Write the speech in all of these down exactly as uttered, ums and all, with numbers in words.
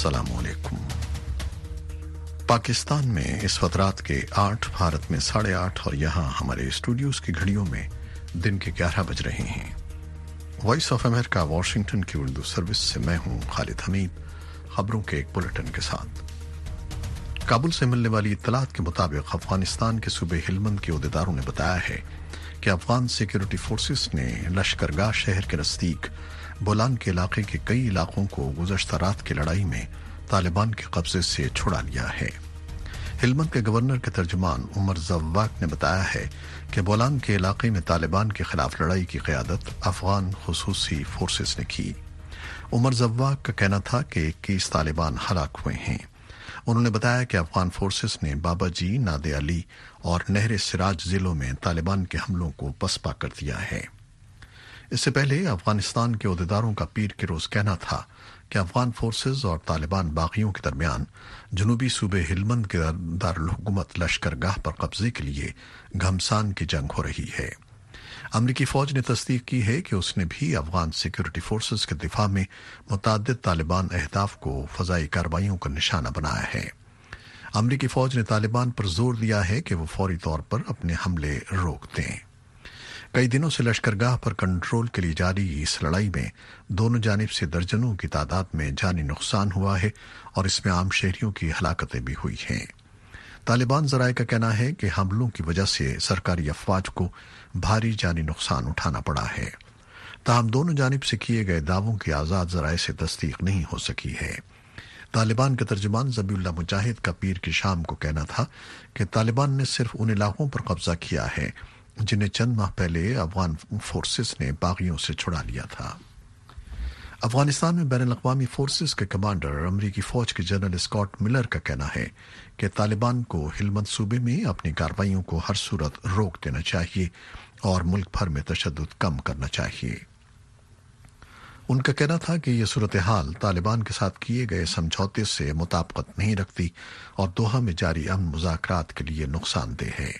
अस्सलाम वालेकुम। पाकिस्तान में इस वक्त रात के आठ, भारत में साढ़े आठ और यहाँ हमारे स्टूडियोज की घड़ियों में दिन के ग्यारह बज रहे हैं। वॉइस ऑफ अमेरिका वाशिंगटन की उर्दू सर्विस से मैं हूँ खालिद हमीद, खबरों के एक बुलेटिन के साथ। काबुल से मिलने वाली इत्तलात के मुताबिक अफगानिस्तान के सूबे हिलमंद के अहदेदारों ने बताया है कि अफगान सिक्योरिटी फोर्सेस ने लश्करगाह शहर के नजदीक बोलान के इलाके के कई इलाकों को गुज़श्ता रात की लड़ाई में तालिबान के कब्जे से छुड़ा लिया है। हिलमंद के गवर्नर के तर्जुमान उमर ज़व्वाक ने बताया है कि बोलान के इलाके में तालिबान के खिलाफ लड़ाई की क़यादत अफगान खुसूसी फोर्सेस ने की। उमर ज़व्वाक का कहना था कि इक्कीस तालिबान हलाक हुए हैं। उन्होंने बताया कि अफगान फोर्सेस ने बाबाजी, नादे अली और नहर सिराज जिलों में तालिबान के हमलों को पसपा कर दिया है। इससे पहले अफगानिस्तान के अहदेदारों का पीर के रोज कहना था कि अफगान फोर्सेस और तालिबान बागियों के दरमियान जनूबी सूबे हिलमंद के दारुल हुकूमत लश्करगाह पर कब्जे के लिए घमसान की जंग हो रही है। अमरीकी फौज ने तस्दीक की है कि उसने भी अफगान सिक्योरिटी फोर्सेस के दिफा में मुतअद्दिद तालिबान अहदाफ को फजाई कार्रवाइयों का निशाना बनाया है। अमरीकी फौज ने तालिबान पर जोर दिया है कि वो फौरी तौर पर अपने हमले रोक दें। कई दिनों से लश्करगाह पर कंट्रोल के लिए जारी इस लड़ाई में दोनों जानिब से दर्जनों की तादाद में जानी नुकसान हुआ है और इसमें आम शहरियों की हलाकतें भी हुई हैं। तालिबान ज़राए का कहना है कि हमलों की वजह से सरकारी अफवाज को भारी जानी नुकसान उठाना पड़ा है। ताहम दोनों जानिब से किए गए दावों की आज़ाद ज़राए से तस्दीक नहीं हो सकी है। तालिबान के तर्जुमान ज़बीउल्लाह मुजाहिद का पीर की शाम को कहना था कि तालिबान ने सिर्फ उन इलाकों पर कब्जा किया है जिन्हें चंद माह पहले अफगान फोर्सेस ने बागियों से छुड़ा लिया था। अफगानिस्तान में बैनुल अक़वामी फोर्सेस के कमांडर अमरीकी फौज के जनरल स्कॉट मिलर का कहना है कि तालिबान को हिलमंद सूबे में अपनी कार्रवाइयों को हर सूरत रोक देना चाहिए और मुल्क भर में तशद्दुद कम करना चाहिए। उनका कहना था कि यह सूरत हाल तालिबान के साथ किए गए समझौते से मुताबिकत नहीं रखती और दोहा में जारी अमन मुज़ाकरात के लिए नुकसानदेह है।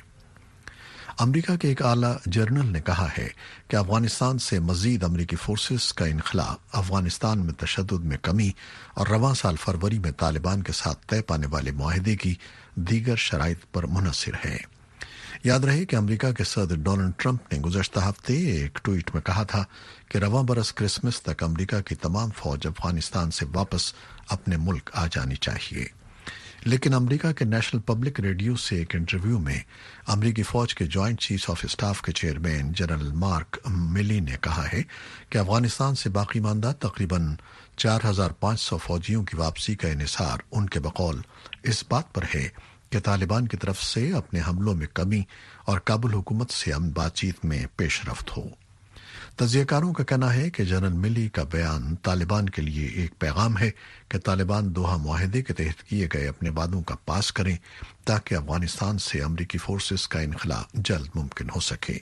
अमरीका के एक आला जर्नल ने कहा है कि अफगानिस्तान से मजीद अमरीकी फोर्सेस का इनखला अफगानिस्तान में तशद्दुद में कमी और रवां साल फरवरी में तालिबान के साथ तय पाने वाले मुआहदे की दीगर शराइत पर मुनहसिर है। याद रहे कि अमरीका के सदर डोनाल्ड ट्रंप ने गुज़श्ता हफ्ते एक ट्वीट में कहा था कि रवां बरस क्रिसमस तक अमरीका की तमाम फौज अफगानिस्तान से वापस अपने मुल्क आ जानी चाहिए। लेकिन अमरीका के नेशनल पब्लिक रेडियो से एक इंटरव्यू में अमरीकी फौज के जॉइंट चीफ ऑफ स्टाफ के चेयरमैन जनरल मार्क मिली ने कहा है कि अफगानिस्तान से बाकी मानदा तकरीबन चार हजार पाँच सौ फौजियों की वापसी का इन्हिसार उनके बकौल इस बात पर है कि तालिबान की तरफ से अपने हमलों में कमी और काबुल हुकूमत से अमन बातचीत में पेशरफ्त हो। तज्जियाकारों का कहना है कि जनरल मिली का बयान तालिबान के लिए एक पैगाम है कि तालिबान दोहा मुआहदे के तहत किए गए अपने वादों का पास करें ताकि अफगानिस्तान से अमरीकी फोर्सेस का इनखला जल्द मुमकिन हो सके।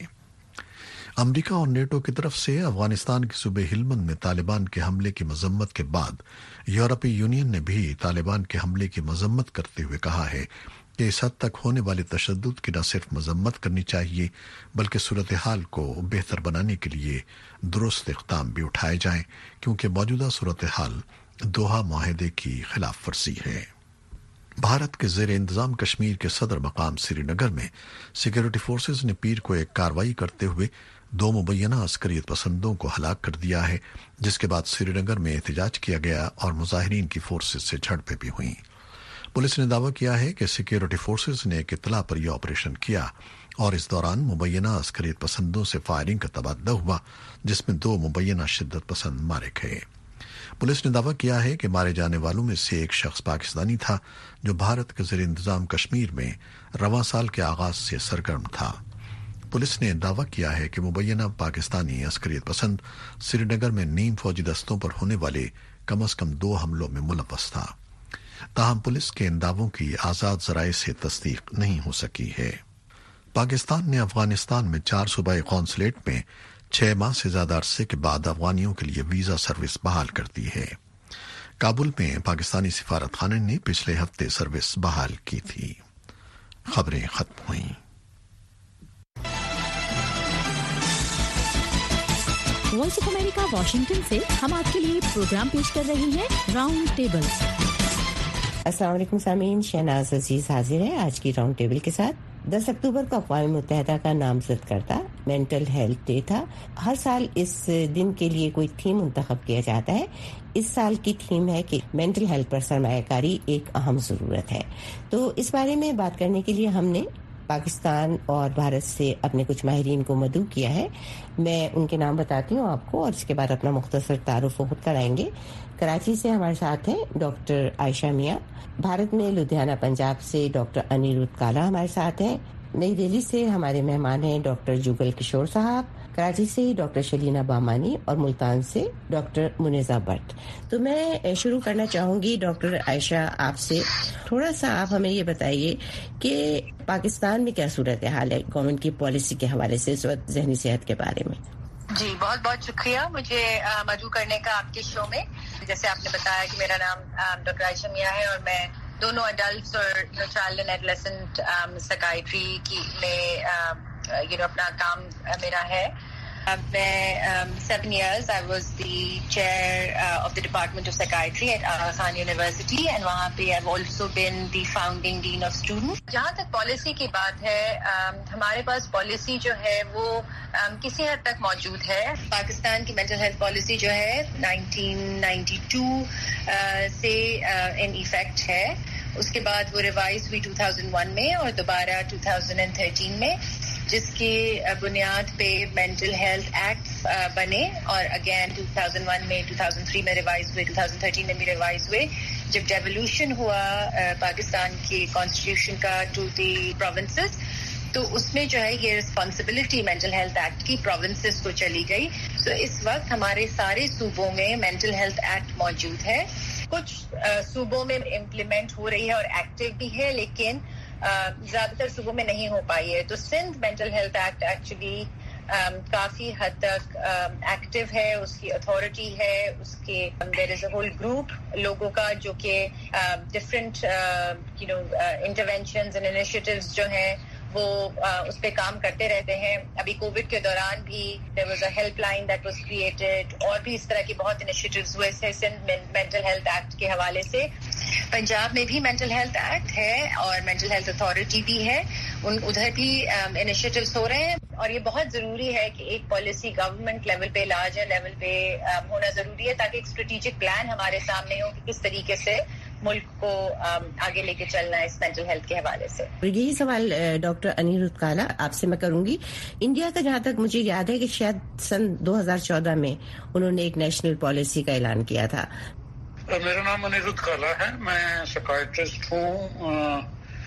अमरीका और नेटो की तरफ से अफगानिस्तान के सूबे हिलमंद में तालिबान के हमले की मजम्मत के बाद यूरोपीय यूनियन ने भी तालिबान के हमले की मजम्मत करते हुए कहा है कि इस हद तक होने वाले तशद्दुद की न सिर्फ मजम्मत करनी चाहिए बल्कि सूरत हाल को बेहतर बनाने के लिए दुरुस्त इक़दाम भी उठाए जाएं, क्योंकि मौजूदा सूरत हाल दोहा मुआहदे की खिलाफ वर्जी है। भारत के ज़ेर इंतज़ाम कश्मीर के सदर मकाम श्रीनगर में सिक्योरिटी फोर्सेस ने पीर को एक कार्रवाई करते हुए दो मुबैना अस्करियत पसंदों को हलाक कर दिया है, जिसके बाद श्रीनगर में एहतजाज किया गया और मुजाहिरीन की फोर्सेस से झड़पें भी हुई। पुलिस ने दावा किया है कि सिक्योरिटी फोर्सेस ने एक इत्तला पर यह ऑपरेशन किया और इस दौरान मुबैना अस्करियत पसंदों से फायरिंग का तबादला हुआ, जिसमें दो मुबैना शिद्दत पसंद मारे गए। पुलिस ने दावा किया है कि मारे जाने वालों में से एक शख्स पाकिस्तानी था जो भारत के ज़ेर इंतज़ाम कश्मीर में रवां साल के आगाज से सरगर्म था। पुलिस ने दावा किया है कि मुबैना पाकिस्तानी अस्करियत पसंद श्रीनगर में नीम फौजी दस्तों पर होने वाले कम अज कम दो हमलों में मुलव्वस था। ताहम पुलिस के इन दावों की आज़ाद ज़राए से तस्दीक नहीं हो सकी है। पाकिस्तान ने अफगानिस्तान में चार सूबाई कौंसलेट में छह माह से ज्यादा अरसे के बाद अफगानियों के लिए वीजा सर्विस बहाल कर दी है। काबुल में पाकिस्तानी सिफारत खाने ने पिछले हफ्ते सर्विस बहाल की थी। खबरें खत्म हुई। वॉइस ऑफ अमेरिका वाशिंगटन से हम आपके लिए प्रोग्राम पेश कर रहे हैं राउंड टेबल। السلام علیکم سامعین، شہناز عزیز حاضر ہے آج کی راؤنڈ ٹیبل کے ساتھ۔ دس اکتوبر کو اقوام متحدہ کا نامزد کردہ مینٹل ہیلتھ ڈے تھا۔ ہر سال اس دن کے لیے کوئی تھیم منتخب کیا جاتا ہے۔ اس سال کی تھیم ہے کہ مینٹل ہیلتھ پر سرمایہ کاری ایک اہم ضرورت ہے۔ تو اس بارے میں بات کرنے کے لیے ہم نے پاکستان اور بھارت سے اپنے کچھ ماہرین کو مدعو کیا ہے۔ میں ان کے نام بتاتی ہوں آپ کو اور اس کے بعد اپنا مختصر تعارف وہ خود کرائیں گے۔ کراچی سے ہمارے ساتھ ہیں ڈاکٹر عائشہ میاں، بھارت میں لدھیانہ پنجاب سے ڈاکٹر انیرودھ کالا ہمارے ساتھ ہیں، نئی دہلی سے ہمارے مہمان ہیں ڈاکٹر جگل کشور صاحب، کراچی سے ڈاکٹر شلینا بامانی اور ملتان سے ڈاکٹر منیزہ بٹ۔ تو میں شروع کرنا چاہوں گی ڈاکٹر عائشہ آپ سے، تھوڑا سا آپ ہمیں یہ بتائیے کہ پاکستان میں کیا صورت حال ہے گورنمنٹ کی پالیسی کے حوالے سے اس وقت ذہنی صحت کے بارے میں۔ جی بہت بہت شکریہ مجھے مدعو کرنے کا آپ کے شو میں۔ جیسے آپ نے بتایا کہ میرا نام ڈاکٹر عائشہ میاں ہے اور میں دونوں اڈلٹس اور چائلڈ اینڈ ایڈولیسنٹ سائیکائٹری کی میں یو نو اپنا کام میرا ہے۔ میں seven years I was the chair of the department of psychiatry at Aga Khan university and وہاں پہ I have also been the founding dean of student. جہاں تک پالیسی کی بات ہے، ہمارے پاس پالیسی جو ہے وہ کسی حد تک موجود ہے۔ پاکستان کی مینٹل ہیلتھ پالیسی جو ہے نائنٹین نائنٹی ٹو سے ان ایفیکٹ ہے۔ اس کے بعد وہ ریوائز ہوئی ٹو تھاؤزینڈ ون میں اور دوبارہ ٹو تھاؤزینڈ تھرٹین میں، جس کی بنیاد پہ مینٹل ہیلتھ ایکٹ بنے اور اگین ٹو تھاؤزینڈ ون میں، ٹو تھاؤزینڈ تھری میں ریوائز ہوئے، ٹو تھاؤزینڈ تھرٹین میں بھی ریوائز ہوئے۔ جب ڈیولیوشن ہوا پاکستان کی کانسٹیٹیوشن کا ٹو دی پروونسز، تو اس میں جو ہے یہ رسپانسبلٹی مینٹل ہیلتھ ایکٹ کی پروونسز کو چلی گئی۔ تو اس وقت ہمارے سارے صوبوں میں مینٹل ہیلتھ ایکٹ موجود ہے۔ کچھ صوبوں میں امپلیمنٹ ہو رہی ہے اور ایکٹیو بھی ہے، لیکن زیادہ تر صوبوں میں نہیں ہو پائی ہے۔ تو Sindh mental health act actually کافی حد تک ایکٹیو ہے، اس کی اتھارٹی ہے، اس کے دیر از اے ہول گروپ لوگوں کا جو کہ different you know interventions and initiatives جو ہیں وہ اس پہ کام کرتے رہتے ہیں۔ ابھی کووڈ کے دوران بھی there was a helpline that was created, اور بھی اس طرح کے بہت انیشیٹیوز ہوئے تھے سندھ مینٹل ہیلتھ ایکٹ کے حوالے سے۔ پنجاب میں بھی مینٹل ہیلتھ ایکٹ ہے اور مینٹل ہیلتھ اتھارٹی بھی ہے، ان ادھر بھی انیشیٹیوز ہو رہے ہیں۔ اور یہ بہت ضروری ہے کہ ایک پالیسی گورنمنٹ لیول پہ، لارجر لیول پہ ہونا ضروری ہے، تاکہ ایک اسٹریٹجک پلان ہمارے سامنے ہو کہ کس طریقے سے ملک کو آگے لے کے چلنا ہے اس مینٹل ہیلتھ کے حوالے سے۔ یہی سوال ڈاکٹر انیرودھ کالا آپ سے میں کروں گی۔ انڈیا کا جہاں تک مجھے یاد ہے کہ شاید سن دو ہزار چودہ میں انہوں نے ایک نیشنل پالیسی کا اعلان کیا تھا۔ میرا نام انیرودھ کالا ہے، میں سائیکائٹرسٹ ہوں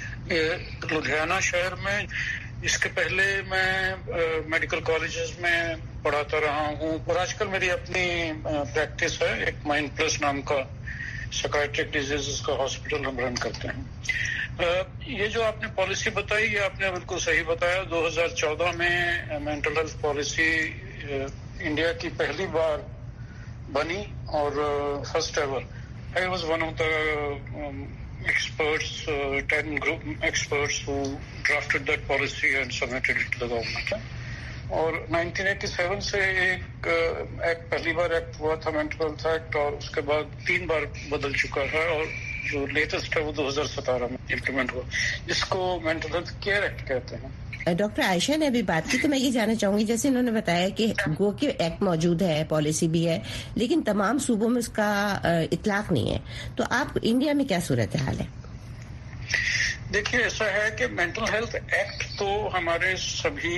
لدھیانہ شہر میں۔ اس کے پہلے میں میڈیکل کالجز میں پڑھاتا رہا ہوں اور آج کل میری اپنی پریکٹس ہے، ایک مائنڈ پلس نام کا سائیکائٹرک ڈیزیزز کا ہاسپٹل ہم رن کرتے ہیں۔ یہ جو آپ نے پالیسی بتائی، یہ آپ نے بالکل صحیح بتایا۔ دو ہزار چودہ میں مینٹل ہیلتھ پالیسی انڈیا کی پہلی بار بنی اور first ever. I was one of the um, experts, uh, ten group experts who drafted that policy and submitted it to the government. اور نائنٹین ایٹی سیون سے ایک ایکٹ پہلی بار act ہوا تھا مینٹل ہیلتھ ایکٹ، اور اس کے بعد تین بار بدل چکا ہے، اور جو لیٹسٹ ہے وہ دو ہزار ستارہ میں امپلیمنٹ ہوا، جس کو مینٹل ہیلتھ کیئر ایکٹ کہتے ہیں۔ ڈاکٹر عائشہ نے ابھی بات کی تو میں یہ جاننا چاہوں گی، جیسے انہوں نے بتایا کہ گو کے ایکٹ موجود ہے، پالیسی بھی ہے، لیکن تمام صوبوں میں اس کا اطلاق نہیں ہے، تو آپ انڈیا میں کیا صورت حال ہے؟ دیکھیے ایسا ہے کہ مینٹل ہیلتھ ایکٹ تو ہمارے سبھی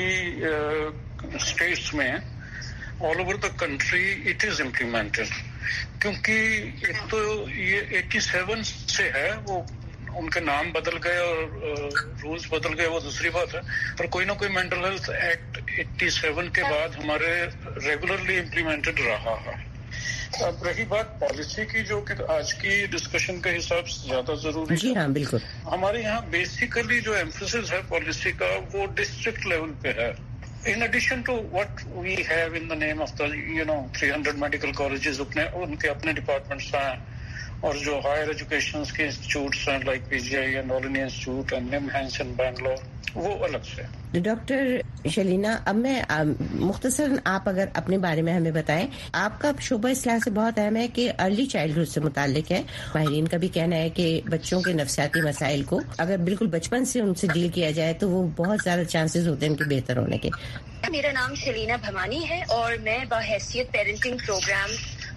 اسٹیٹس میں all over the country it is implemented, کیونکہ ایک تو یہ ایٹی سیون سے ہے، وہ ان کے نام بدل گئے اور رولز بدل گئے وہ دوسری بات ہے، پر کوئی نہ کوئی mental health act eighty seven کے بعد ہمارے ریگولرلی امپلیمنٹڈ رہا ہے۔ اب رہی بات پالیسی کی، جو کہ آج کی ڈسکشن کے حساب سے زیادہ ضروری ہے۔ جی ہاں بالکل۔ ہمارے یہاں بیسیکلی جو ایمفیسس ہے پالیسی کا وہ ڈسٹرکٹ لیول پہ ہے۔ In addition to what we have in the name of the, you know, three hundred medical colleges, ان کے اپنے ڈپارٹمنٹس ہیں، اور جو ہائر ایجوکیشن کے انسٹیٹیوٹس ہیں like P G I and all India institute and NIMHANS in Bangalore وہ الگ سے. ڈاکٹر شلینا اب میں مختصراً آپ اگر اپنے بارے میں ہمیں بتائیں. آپ کا شعبہ اس لحاظ سے بہت اہم ہے کہ ارلی چائلڈہڈ سے متعلق ہے. ماہرین کا بھی کہنا ہے کہ بچوں کے نفسیاتی مسائل کو اگر بالکل بچپن سے ان سے ڈیل کیا جائے تو وہ بہت زیادہ چانسز ہوتے ہیں ان کے بہتر ہونے کے. میرا نام شلینا بھوانی ہے اور میں باحیثیت پیرنٹنگ پروگرام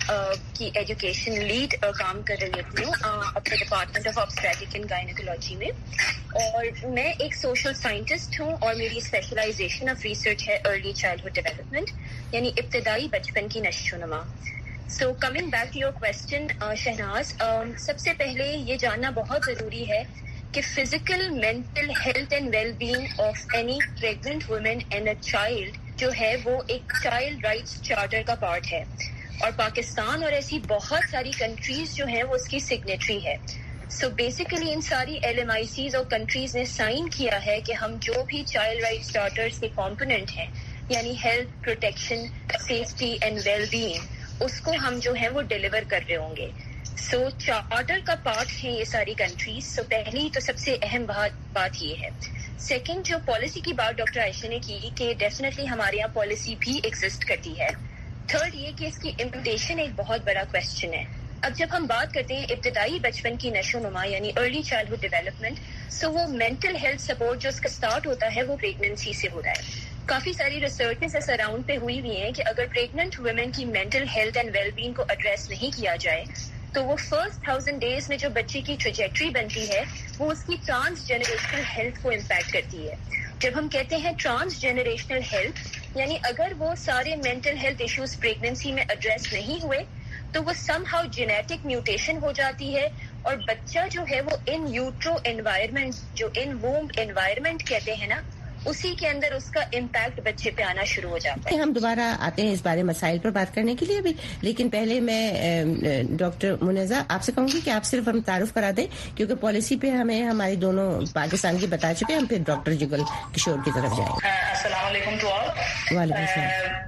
کی ایجوکیشن لیڈ کام کر رہی ہوں اپنے department of obstetric and gynaecology میں. اور میں ایک سوشل سائنٹسٹ ہوں اور میری اسپیشلائزیشن آف ریسرچ ہے ارلی چائلڈہڈ ڈیولپمنٹ یعنی ابتدائی بچپن کی نشو و نما. So coming back to your question Shahnaz, سب سے پہلے یہ جاننا بہت ضروری ہے کہ physical mental health and well being of any pregnant woman and a child جو ہے وہ ایک چائلڈ رائٹس چارٹر کا پارٹ ہے اور پاکستان اور ایسی بہت ساری کنٹریز جو ہیں وہ اس کی سگنیٹری ہے. سو بیسیکلی ان ساری ایل ایم آئی سیز اور کنٹریز نے سائن کیا ہے کہ ہم جو بھی چائلڈ رائٹس چارٹرز کے کمپوننٹ ہیں یعنی health, protection, safety and well being اس کو ہم جو ہے وہ ڈیلیور کر رہے ہوں گے. سو چارٹر کا پارٹ ہیں یہ ساری کنٹریز. سو پہلی تو سب سے اہم بات بات یہ ہے. سیکنڈ جو پالیسی کی بات ڈاکٹر عائشہ نے کی کہ ڈیفینیٹلی ہمارے یہاں پالیسی بھی ایگزسٹ کرتی ہے. تھرڈ یہ کہ اس کی امپلیمنٹیشن ایک بہت بڑا کویسچن ہے. اب جب ہم بات کرتے ہیں ابتدائی بچپن کی نشو نما یعنی ارلی چائلڈہڈ ڈیولپمنٹ, سو وہ مینٹل ہیلتھ سپورٹ جو اس کا اسٹارٹ ہوتا ہے وہ پریگننسی سے ہو رہا ہے. کافی ساری ریسرچز اس اراؤنڈ پہ ہوئی ہوئی ہیں کہ اگر پریگننٹ ویمن کی mental health and well being کو ایڈریس نہیں کیا جائے تو وہ فرسٹ تھاؤزینڈ ڈیز میں جو بچے کی ٹریجیکٹری بنتی ہے وہ اس کی ٹرانس جنریشنل ہیلتھ کو امپیکٹ کرتی ہے. جب ہم کہتے ہیں ٹرانس جنریشنل ہیلتھ یعنی اگر وہ سارے مینٹل ہیلتھ ایشوز پریگننسی میں ایڈریس نہیں ہوئے تو وہ سم ہاؤ جینیٹک میوٹیشن ہو جاتی ہے اور بچہ جو ہے وہ ان یوٹرو انوائرمنٹ جو ان وومب انوائرمنٹ کہتے ہیں نا اسی کے اندر اس کا امپیکٹ بچے پہ آنا شروع ہو جاتا ہے. ہم دوبارہ آتے ہیں اس بارے مسائل پر بات کرنے کے لیے بھی, لیکن پہلے میں ڈاکٹر منیزہ آپ سے کہوں گی کہ آپ صرف ہم تعارف کرا دیں کیونکہ پالیسی پہ ہمیں ہماری دونوں پاکستان کی بتا چکے, ہم پھر ڈاکٹر جگل کشور کی طرف جائیں. السلام علیکم ٹو آل. وعلیکم السلام.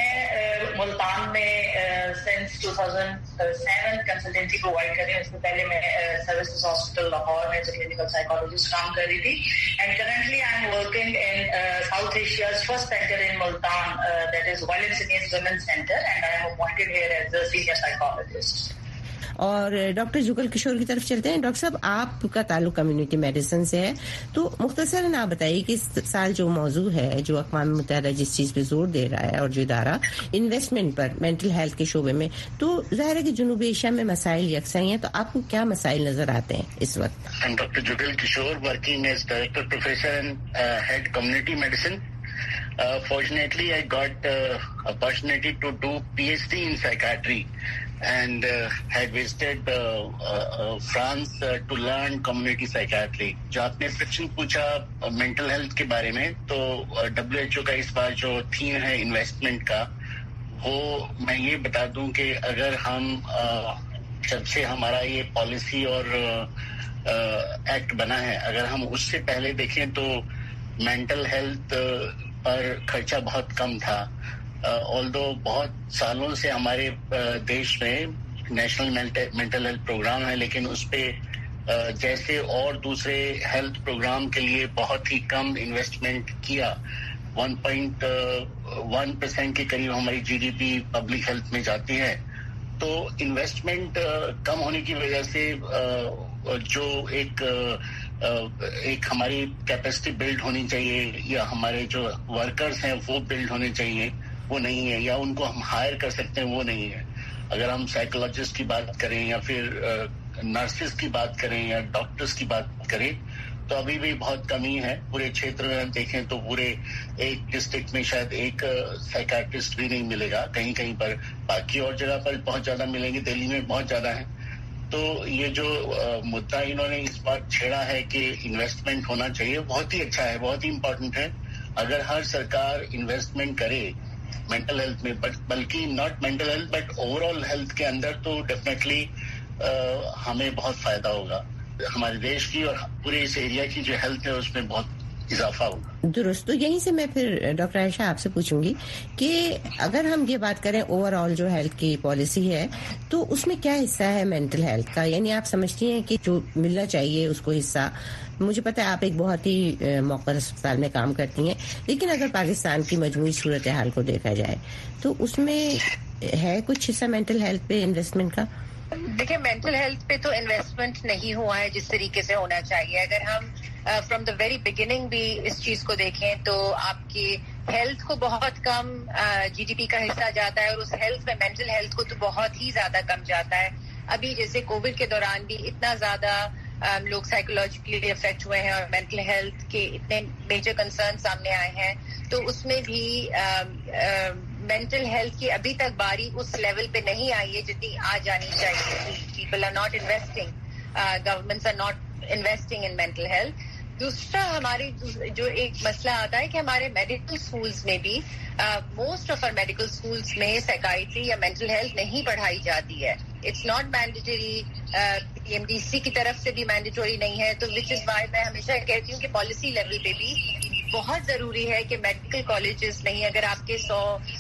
میں ملتان میں since two thousand seven consultancy provide کر رہی ہوں. اس سے پہلے میں سروسز ہاسپٹل لاہور میں کلینکل سائیکالوجسٹ کام کر رہی تھی and currently I am working in uh, South Asia's first center in Multan, uh, that is Violence Against Women Center, and I am appointed here as a senior psychologist. اور doctor Jugal Kishore کی طرف چلتے ہیں. Doctor صاحب آپ کا تعلق community medicine سے ہے تو مختصراً آپ بتائیے کہ اس سال جو موضوع ہے جو اقوام متحدہ جس چیز پہ زور دے رہا ہے اور جو ادارہ انویسٹمنٹ پر مینٹل ہیلتھ کے شعبے میں, تو ظاہر ہے کہ جنوبی ایشیا میں مسائل یکساں ہیں, تو آپ کو کیا مسائل نظر آتے ہیں اس وقت؟ Doctor Jugal Kishore working as director professor and head community medicine. Uh, fortunately, I got uh, opportunity to do PhD in psychiatry and uh, had visited uh, uh, uh, France uh, to learn community psychiatry. جو آپ نے question پوچھا mental health کے بارے میں, تو W H O کا اس بار جو تھیم ہے انویسٹمنٹ کا, وہ میں یہ بتا دوں کہ اگر ہم uh, جب سے ہمارا یہ پالیسی اور ایکٹ uh, uh, بنا ہے, اگر ہم اس سے پہلے دیکھیں تو مینٹل ہیلتھ پر خرچہ بہت کم تھا. آلدو بہت سالوں سے ہمارے دیش میں نیشنل مینٹل ہیلتھ پروگرام ہے, لیکن اس پہ جیسے اور دوسرے ہیلتھ پروگرام کے لیے بہت ہی کم انویسٹمنٹ کیا. ون پوائنٹ ون پرسینٹ کے قریب ہماری G D P public health میں جاتی ہے. تو انویسٹمنٹ کم ہونے کی وجہ سے جو ایک ایک ہماری کیپیسٹی بلڈ ہونی چاہیے یا ہمارے جو ورکرز ہیں وہ بلڈ ہونے چاہیے, وہ نہیں ہے, یا ان کو ہم ہائر کر سکتے ہیں وہ نہیں ہے. اگر ہم سائیکولوجسٹ کی بات کریں یا پھر نرسز کی بات کریں یا ڈاکٹرز کی بات کریں تو ابھی بھی بہت کمی ہے. پورے چھیتر میں دیکھیں تو پورے ایک ڈسٹرکٹ میں شاید ایک سائیکیٹرسٹ بھی نہیں ملے گا, کہیں کہیں پر, باقی اور جگہ پر بہت زیادہ ملیں گے, دہلی میں بہت زیادہ ہیں. تو یہ جو مدعا انہوں نے اس بار چھیڑا ہے کہ انویسٹمنٹ ہونا چاہیے, بہت ہی اچھا ہے, بہت ہی امپورٹنٹ ہے. اگر ہر سرکار انویسٹمنٹ کرے مینٹل ہیلتھ میں, بلکہ not mental health but overall health کے اندر, تو ڈیفینیٹلی ہمیں بہت فائدہ ہوگا. ہمارے دیش کی اور پورے اس ایریا کی جو ہیلتھ ہے اس میں بہت इजाफा होगा। दुरुस्त। तो यहीं से मैं फिर डॉक्टर आयशा आपसे पूछूंगी कि अगर हम ये बात करें ओवरऑल जो हेल्थ की पॉलिसी है तो उसमें क्या हिस्सा है मेंटल हेल्थ का, यानी आप समझती हैं कि जो मिलना चाहिए उसको हिस्सा, मुझे पता है आप एक बहुत ही मौक़र अस्पताल में काम करती हैं, लेकिन अगर पाकिस्तान की मजमूई सूरत हाल को देखा जाए तो उसमें है कुछ हिस्सा मेंटल हेल्थ पे इन्वेस्टमेंट का? देखिए, मेंटल हेल्थ पे तो इन्वेस्टमेंट नहीं हुआ है जिस तरीके से होना चाहिए। अगर हम फ्रॉम द वेरी बिगिनिंग भी इस चीज को देखें तो आपकी हेल्थ को बहुत कम जीडीपी का हिस्सा जाता है और उस हेल्थ में मेंटल हेल्थ को तो बहुत ही ज्यादा कम जाता है। अभी जैसे कोविड के दौरान भी इतना ज्यादा um, लोग साइकोलॉजिकली अफेक्ट हुए हैं और मेंटल हेल्थ के इतने मेजर कंसर्न सामने आए हैं, तो उसमें भी मेंटल हेल्थ की अभी तक बारी उस लेवल पे नहीं आई है जितनी आ जानी चाहिए। People are not investing, governments are not investing in mental health. दूसरा हमारे जो एक मसला आता है कि हमारे मेडिकल स्कूल्स में भी most of our medical schools में साइकाइट्री या मेंटल हेल्थ नहीं पढ़ाई जाती है। इट्स नॉट मैंडेटरी, पीएमडीसी की तरफ से भी मैंडेटरी नहीं है। तो विच इज वाई मैं हमेशा कहती हूँ कि पॉलिसी लेवल पे भी बहुत जरूरी है कि मेडिकल कॉलेजेस नहीं, अगर आपके सौ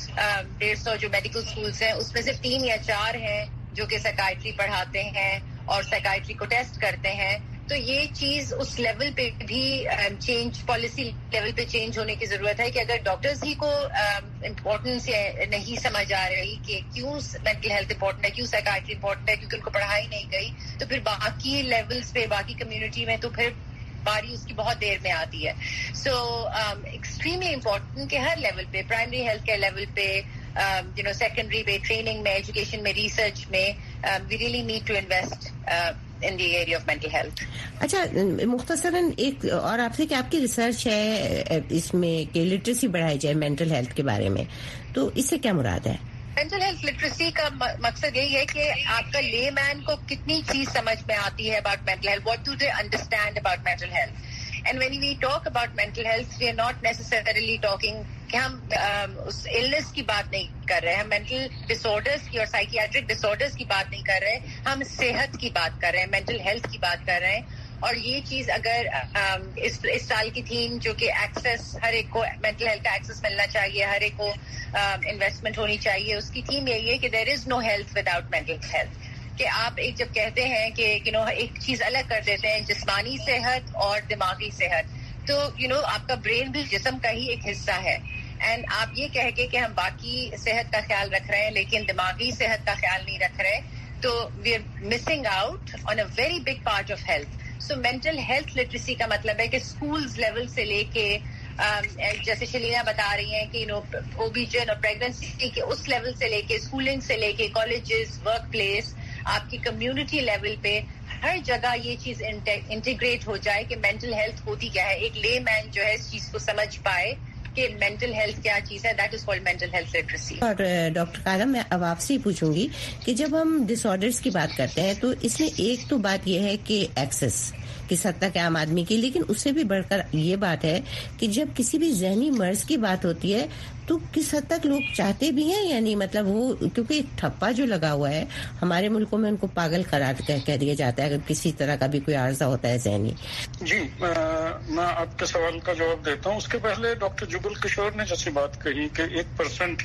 डेढ़ सौ जो मेडिकल स्कूल्स हैं उसमें से तीन या चार हैं जो कि साइकाइट्री पढ़ाते हैं और साइकाइट्री को टेस्ट करते हैं, तो ये चीज उस लेवल पे भी चेंज, पॉलिसी लेवल पे चेंज होने की जरूरत है कि अगर डॉक्टर्स ही को इम्पोर्टेंस नहीं समझ आ रही कि क्यों मेंटल हेल्थ इम्पोर्टेंट है, क्यों साइकाइट्री इम्पोर्टेंट है, क्योंकि उनको पढ़ाई नहीं गई, तो फिर बाकी लेवल्स पे, बाकी कम्युनिटी में तो फिर बारी उसकी बहुत देर में आती है। सो एक्सट्रीमली इम्पोर्टेंट कि हर लेवल पे, प्राइमरी हेल्थ केयर लेवल पे, यू नो सेकेंडरी पे, ट्रेनिंग में, एजुकेशन में, रिसर्च में, we really need to invest in the area of mental health. अच्छा, मुख्तसरन एक और आपसे कि आपकी रिसर्च है इसमें कि लिटरेसी बढ़ाई जाए मेंटल हेल्थ के बारे में, तो इससे क्या मुराद है? मेंटल हेल्थ लिटरेसी का मकसद यही है कि आपका ले मैन को कितनी चीज समझ में आती है about mental health, what do they understand about mental health. And when we talk about mental health we are not necessarily talking कि हम uh, उस इलनेस की बात नहीं कर रहे हैं, हम मेंटल डिसऑर्डर्स की और साइकियाट्रिक डिसऑर्डर्स की बात नहीं कर रहे हैं, हम सेहत की बात कर रहे हैं, मेंटल हेल्थ की बात कर रहे हैं। और ये चीज अगर um, इस इस साल की थीम जो कि एक्सेस, हर एक को मेंटल हेल्थ का एक्सेस मिलना चाहिए, हर एक को इन्वेस्टमेंट um, होनी चाहिए, उसकी थीम यही है कि there is no health without mental health. कि आप एक जब कहते हैं कि यू नो एक चीज अलग कर देते हैं, जिस्मानी सेहत और दिमागी सेहत, तो यू नो आपका ब्रेन भी जिस्म का ही एक हिस्सा है। एंड आप ये कह के कि हम बाकी सेहत का ख्याल रख रहे हैं लेकिन दिमागी सेहत का ख्याल नहीं रख रहे, तो we are missing out on a very big part of health. So mental health literacy का मतलब है कि स्कूल्स लेवल से लेके Um, जैसे शलीना बता रही हैं कि यू नो ओबीजन और प्रेगनेंसी के उस लेवल से लेके, स्कूलिंग से लेके, कॉलेजेस, वर्क प्लेस, आपकी कम्युनिटी लेवल पे हर जगह ये चीज इंटीग्रेट हो जाए कि मेंटल हेल्थ होती क्या है। एक ले मैन जो है इस चीज को समझ पाए कि मेंटल हेल्थ क्या चीज है, that is called mental health literacy. और डॉक्टर कालम, मैं अब आपसे पूछूंगी कि जब हम डिसऑर्डर्स की बात करते हैं तो इसमें एक तो बात यह है कि एक्सेस किस हद तक है आम आदमी की, लेकिन उससे भी बढ़कर ये बात है कि जब किसी भी जहनी मर्ज की बात होती है तो किस हद तक लोग चाहते भी हैं, यानी मतलब वो, क्योंकि ठप्पा जो लगा हुआ है हमारे मुल्कों में, उनको पागल करार कह, कह दिया जाता है अगर किसी तरह का भी कोई आर्जा होता है जहनी। जी, मैं आपके सवाल का जवाब देता हूँ। उसके पहले डॉक्टर जुगल किशोर ने जैसी बात कही कि एक परसेंट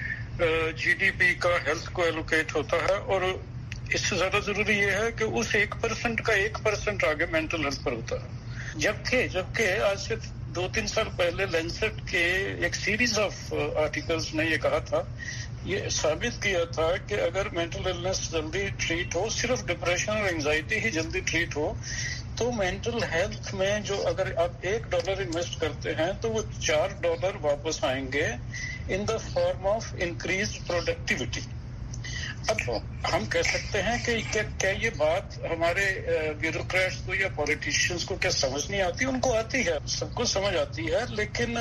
जीडीपी का हेल्थ को एलोकेट होता है, और इससे ज्यादा जरूरी ये है कि उस एक परसेंट का एक परसेंट आगे मेंटल हेल्थ पर होता है। जबकि जबकि आज से दो तीन साल पहले लेंसेट के एक सीरीज ऑफ आर्टिकल्स ने ये कहा था, ये साबित किया था कि अगर मेंटल इलनेस जल्दी ट्रीट हो, सिर्फ डिप्रेशन और एंजाइटी ही जल्दी ट्रीट हो, तो मेंटल हेल्थ में जो अगर आप एक डॉलर इन्वेस्ट करते हैं तो वो चार डॉलर वापस आएंगे in the form of increase productivity. अब हम कह सकते हैं कि क्या, क्या ये बात हमारे ब्यूरोक्रेट्स को या पॉलिटिशियंस को क्या समझ नहीं आती? उनको आती है, सबको समझ आती है, लेकिन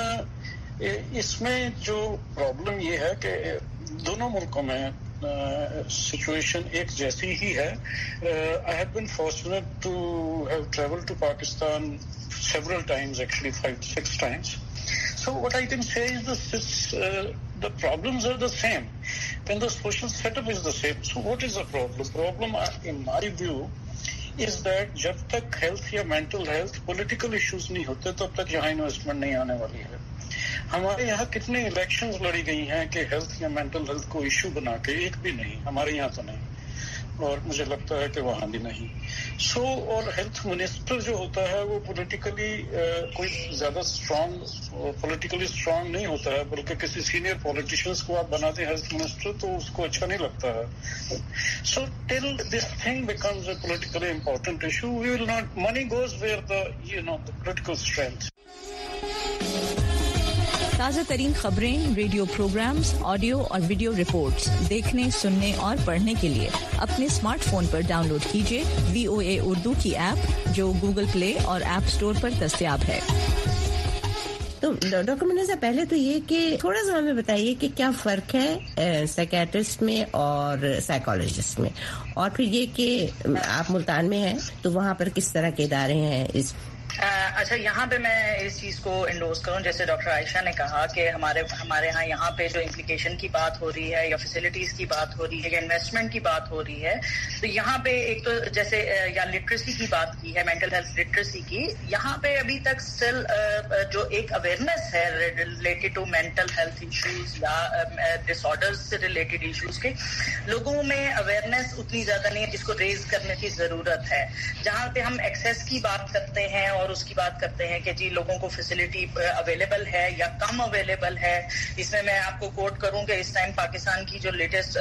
इसमें जो प्रॉब्लम ये है कि दोनों मुल्कों में सिचुएशन uh, एक जैसी ही है। I have been fortunate to have travelled to Pakistan several times, actually five six times. So what I can say is this, uh, the problems are the same and the social setup is the same. So what is the problem? The problem, in my view, is that जब तक health या mental health political issues नहीं होते तब तक यहाँ investment नहीं आने वाली है. हमारे यहाँ कितने इलेक्शंस लड़ी गई हैं कि हेल्थ या मेंटल हेल्थ को इश्यू बना के, एक भी नहीं, हमारे यहाँ तो नहीं, और मुझे लगता है कि वहाँ भी नहीं. सो so, और हेल्थ मिनिस्टर जो होता है वो पॉलिटिकली uh, कोई ज्यादा स्ट्रांग पॉलिटिकली स्ट्रांग नहीं होता है, बल्कि किसी सीनियर पॉलिटिशियंस को आप बनाते हैं हेल्थ मिनिस्टर तो उसको अच्छा नहीं लगता है. So till this thing becomes a politically important issue, we will not, money goes where the you know the political strength. ताज़ा तरीन खबरें, रेडियो प्रोग्राम्स, ऑडियो और वीडियो रिपोर्ट्स देखने, सुनने और पढ़ने के लिए अपने स्मार्टफोन पर डाउनलोड कीजिए वीओए उर्दू की ऐप, जो गूगल प्ले और ऐप स्टोर पर दस्तयाब है. तो डॉक्टर मुन्ना, पहले तो ये कि थोड़ा सा हमें बताइए कि क्या फर्क है साइकियाट्रिस्ट में और साइकोलॉजिस्ट में, और फिर ये कि आप मुल्तान में हैं तो वहाँ पर किस तरह के इदारे हैं इस. अच्छा, यहाँ पे मैं इस चीज को इंडोर्स करूँ, जैसे डॉक्टर आयशा ने कहा कि हमारे हमारे यहाँ यहाँ पे जो इम्प्लीकेशन की बात हो रही है या फैसिलिटीज की बात हो रही है या इन्वेस्टमेंट की बात हो रही है, तो यहाँ पे एक तो जैसे या लिटरेसी की बात की है, मेंटल हेल्थ लिटरेसी की, यहाँ पे अभी तक स्टिल जो एक अवेयरनेस है related to mental health issues या डिसऑर्डर्स से रिलेटेड इश्यूज के, लोगों में अवेयरनेस उतनी ज्यादा नहीं है जिसको रेज करने की जरूरत है. जहाँ पे हम एक्सेस की बात करते हैं और उसकी बात करते हैं कि जी लोगों को फैसिलिटी अवेलेबल है या कम अवेलेबल है, इसमें मैं आपको कोट करूं कि इस टाइम पाकिस्तान की जो लेटेस्ट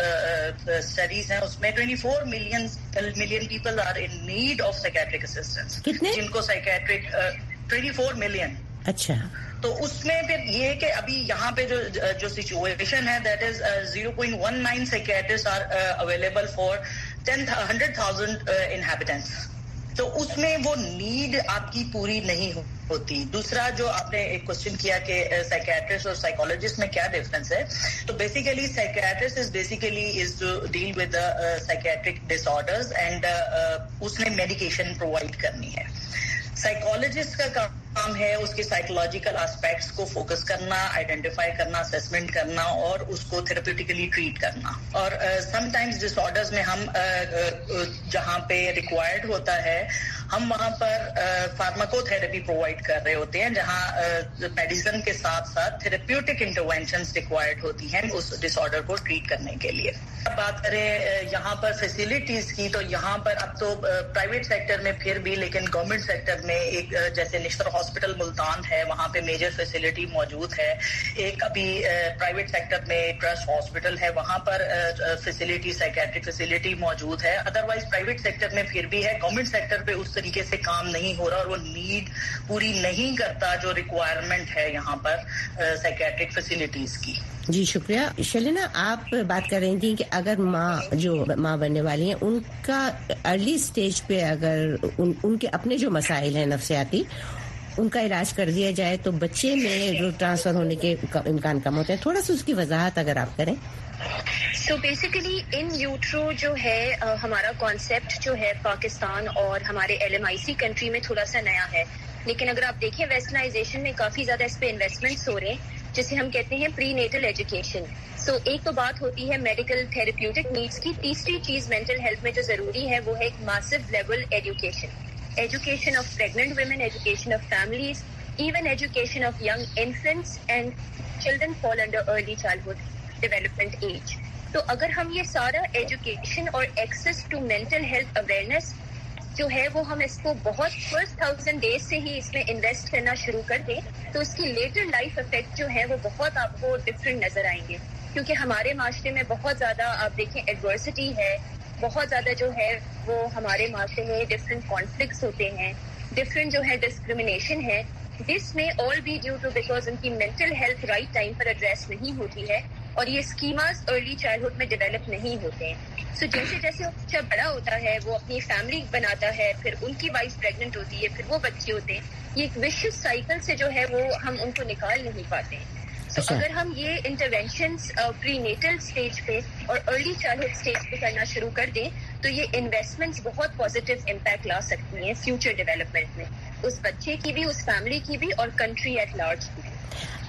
स्टडीज हैं उसमें चौबीस million million people are in need of psychiatric assistance, जिनको साइकियाट्रिक चौबीस मिलियन. अच्छा, तो उसमें फिर ये कि अभी यहाँ पे जो जो सिचुएशन है that is zero point one nine psychiatrist are available for ten hundred thousand inhabitants. तो उसमें वो नीड आपकी पूरी नहीं होती. दूसरा जो आपने एक क्वेश्चन किया कि साइकियाट्रिस्ट और साइकोलॉजिस्ट में क्या डिफरेंस है, तो basically psychiatrist is basically is to deal with psychiatric disorders and उसने मेडिकेशन प्रोवाइड करनी है. साइकोलॉजिस्ट का काम है उसके साइकोलॉजिकल एस्पेक्ट्स को फोकस करना, आइडेंटिफाई करना, असेसमेंट करना और उसको थेरेप्यूटिकली ट्रीट करना. और समटाइम्स डिसऑर्डर्स में हम uh, uh, जहाँ पे रिक्वायर्ड होता है हम वहाँ पर फार्माकोथेरेपी प्रोवाइड कर रहे होते हैं, जहाँ मेडिसिन के साथ साथ थेरेप्यूटिक इंटरवेंशंस रिक्वायर्ड होती हैं उस डिसऑर्डर को ट्रीट करने के लिए. अब बात करें यहाँ पर फैसिलिटीज की, तो यहाँ पर अब तो प्राइवेट सेक्टर में फिर भी, लेकिन गवर्नमेंट सेक्टर में एक जैसे निश्तर हॉस्पिटल मुल्तान है, वहाँ पे मेजर फैसिलिटी मौजूद है. एक अभी प्राइवेट सेक्टर में ट्रस्ट हॉस्पिटल है, वहाँ पर फैसिलिटी साइकियाट्रिक फैसिलिटी मौजूद है. अदरवाइज प्राइवेट सेक्टर में फिर भी है, गवर्नमेंट सेक्टर पे उस तरीके से काम नहीं हो रहा और वो नीड पूरी नहीं करता जो रिक्वायरमेंट है यहाँ पर साइकियाट्रिक फैसिलिटीज की. जी शुक्रिया. शलीना, आप बात कर रही थी कि अगर माँ जो माँ बनने वाली हैं उनका अर्ली स्टेज पे अगर उन, उनके अपने जो मसाइल हैं नफ्सियाती, उनका इलाज कर दिया जाए तो बच्चे में ट्रांसफर होने के इम्कान कम होते हैं. थोड़ा सा उसकी वजाहत अगर आप करें. तो बेसिकली इन यूट्रो जो है आ, हमारा कॉन्सेप्ट जो है पाकिस्तान और हमारे L M I C country में थोड़ा सा नया है, लेकिन अगर आप देखें वेस्टर्नाइजेशन में काफी ज्यादा इस पे इन्वेस्टमेंट्स हो रहे हैं, जिसे हम कहते हैं प्री नेटल एजुकेशन. सो एक तो बात होती है मेडिकल थेरेप्यूटिक नीड्स की, तीसरी चीज मेंटल हेल्थ में जो जरूरी है वो है एक massive level education, education of pregnant women, education of families, even education of young infants and children fall under early childhood development age. तो अगर हम ये सारा एजुकेशन और access to mental health awareness जो है वो हम इसको बहुत फर्स्ट थाउजेंड डेज से ही इसमें इन्वेस्ट करना शुरू कर दें, तो इसकी लेटर लाइफ इफेक्ट जो है वो बहुत आपको डिफरेंट नजर आएंगे. क्योंकि हमारे माशरे में बहुत ज्यादा आप देखें एडवर्सिटी है, बहुत ज्यादा जो है वो हमारे माशरे में डिफरेंट कॉन्फ्लिक्ट्स होते हैं, डिफरेंट जो है डिस्क्रिमिनेशन है. This may all be due to because उनकी मेंटल हेल्थ राइट टाइम पर एड्रेस नहीं होती है और ये स्कीमास अर्ली चाइल्डहुड में डेवलप नहीं होते हैं. सो so, जैसे जैसे वो बच्चा बड़ा होता है वो अपनी फैमिली बनाता है, फिर उनकी वाइफ प्रेग्नेंट होती है, फिर वो बच्चे होते हैं. ये एक विशियस साइकिल से जो है वो हम उनको निकाल नहीं पाते हैं. तो so, अगर हम ये इंटरवेंशंस प्री नेटल स्टेज पे और अर्ली चाइल्डहुड स्टेज पे करना शुरू कर दें तो ये इन्वेस्टमेंट्स बहुत पॉजिटिव इम्पैक्ट ला सकती हैं फ्यूचर डेवलपमेंट में, उस बच्चे की भी, उस फैमिली की भी और कंट्री एट लार्ज की भी.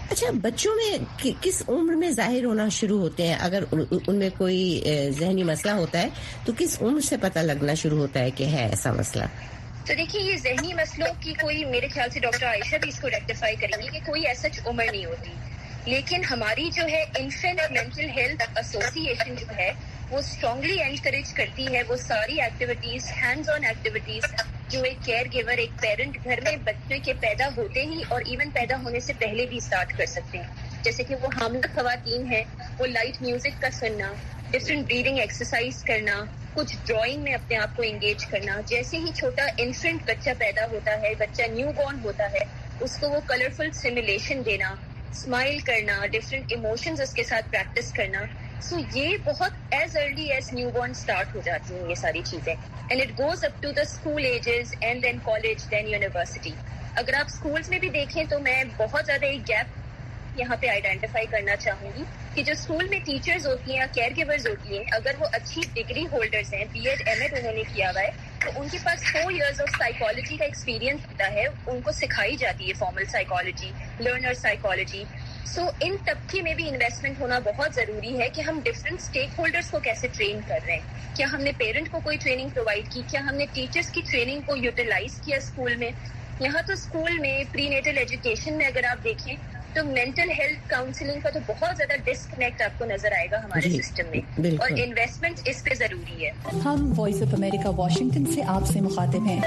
اچھا، بچوں میں کس عمر میں ظاہر ہونا شروع ہوتے ہیں؟ اگر ان میں کوئی ذہنی مسئلہ ہوتا ہے تو کس عمر سے پتہ لگنا شروع ہوتا ہے کہ ہے ایسا مسئلہ؟ تو دیکھیے، یہ ذہنی مسئلوں کی کوئی، میرے خیال سے ڈاکٹر عائشہ بھی اس کو ریکٹیفائی کریں گی کہ کوئی ایسا عمر نہیں ہوتی، لیکن ہماری جو ہے انفینٹ مینٹل ہیلتھ ایسوسی ایشن جو ہے وہ اسٹرانگلی انکریج کرتی ہے وہ ساری ایکٹیویٹیز، ہینڈز آن ایکٹیویٹیز جو ایک کیئر گیور، ایک پیرنٹ گھر میں بچے کے پیدا ہوتے ہی اور ایون پیدا ہونے سے پہلے بھی اسٹارٹ کر سکتے ہیں. جیسے کہ وہ حاملہ خواتین ہیں، وہ لائٹ میوزک کا سننا، ڈفرینٹ بریدنگ ایکسرسائز کرنا، کچھ ڈرائنگ میں اپنے آپ کو انگیج کرنا. جیسے ہی چھوٹا انفینٹ بچہ پیدا ہوتا ہے، بچہ نیو بورن ہوتا ہے، اس کو وہ کلرفل سٹیمولیشن دینا، اسمائل کرنا، ڈفرینٹ ایموشنز اس کے ساتھ پریکٹس کرنا. سو so, یہ بہت as early as newborn start ہو جاتی ہیں یہ ساری چیزیں، and it goes up to the school ages and then college then university. اگر آپ اسکولس میں بھی دیکھیں تو میں بہت زیادہ ایک گیپ یہاں پہ آئیڈینٹیفائی کرنا چاہوں گی کہ جو اسکول میں ٹیچرز ہوتی ہیں یا کیئر گیورز ہوتی ہیں، اگر وہ اچھی ڈگری ہولڈرز ہیں، بی ایڈ ایم ایڈ انہوں نے کیا ہوا ہے، تو ان کے پاس فور ایئرز آف سائیکالوجی کا ایکسپیرینس ہوتا ہے، ان کو سکھائی جاتی ہے formal psychology, learner psychology. So so, ان طبقے میں بھی انویسٹمنٹ ہونا بہت ضروری ہے کہ ہم ڈفرینٹ اسٹیک ہولڈرس کو کیسے ٹرین کر رہے ہیں. کیا ہم نے پیرنٹ کو کوئی ٹریننگ پرووائڈ کی؟ کیا ہم نے ٹیچرس کی ٹریننگ کو یوٹیلائز کیا اسکول میں؟ یہاں تو اسکول میں پری نیٹل ایجوکیشن میں اگر آپ دیکھیں تو مینٹل ہیلتھ کاؤنسلنگ کا تو بہت زیادہ ڈسکنیکٹ آپ کو نظر آئے گا ہمارے سسٹم میں، اور انویسٹمنٹ اس پہ ضروری ہے. ہم وائس آف امریکہ واشنگٹن سے آپ سے مخاطب ہیں.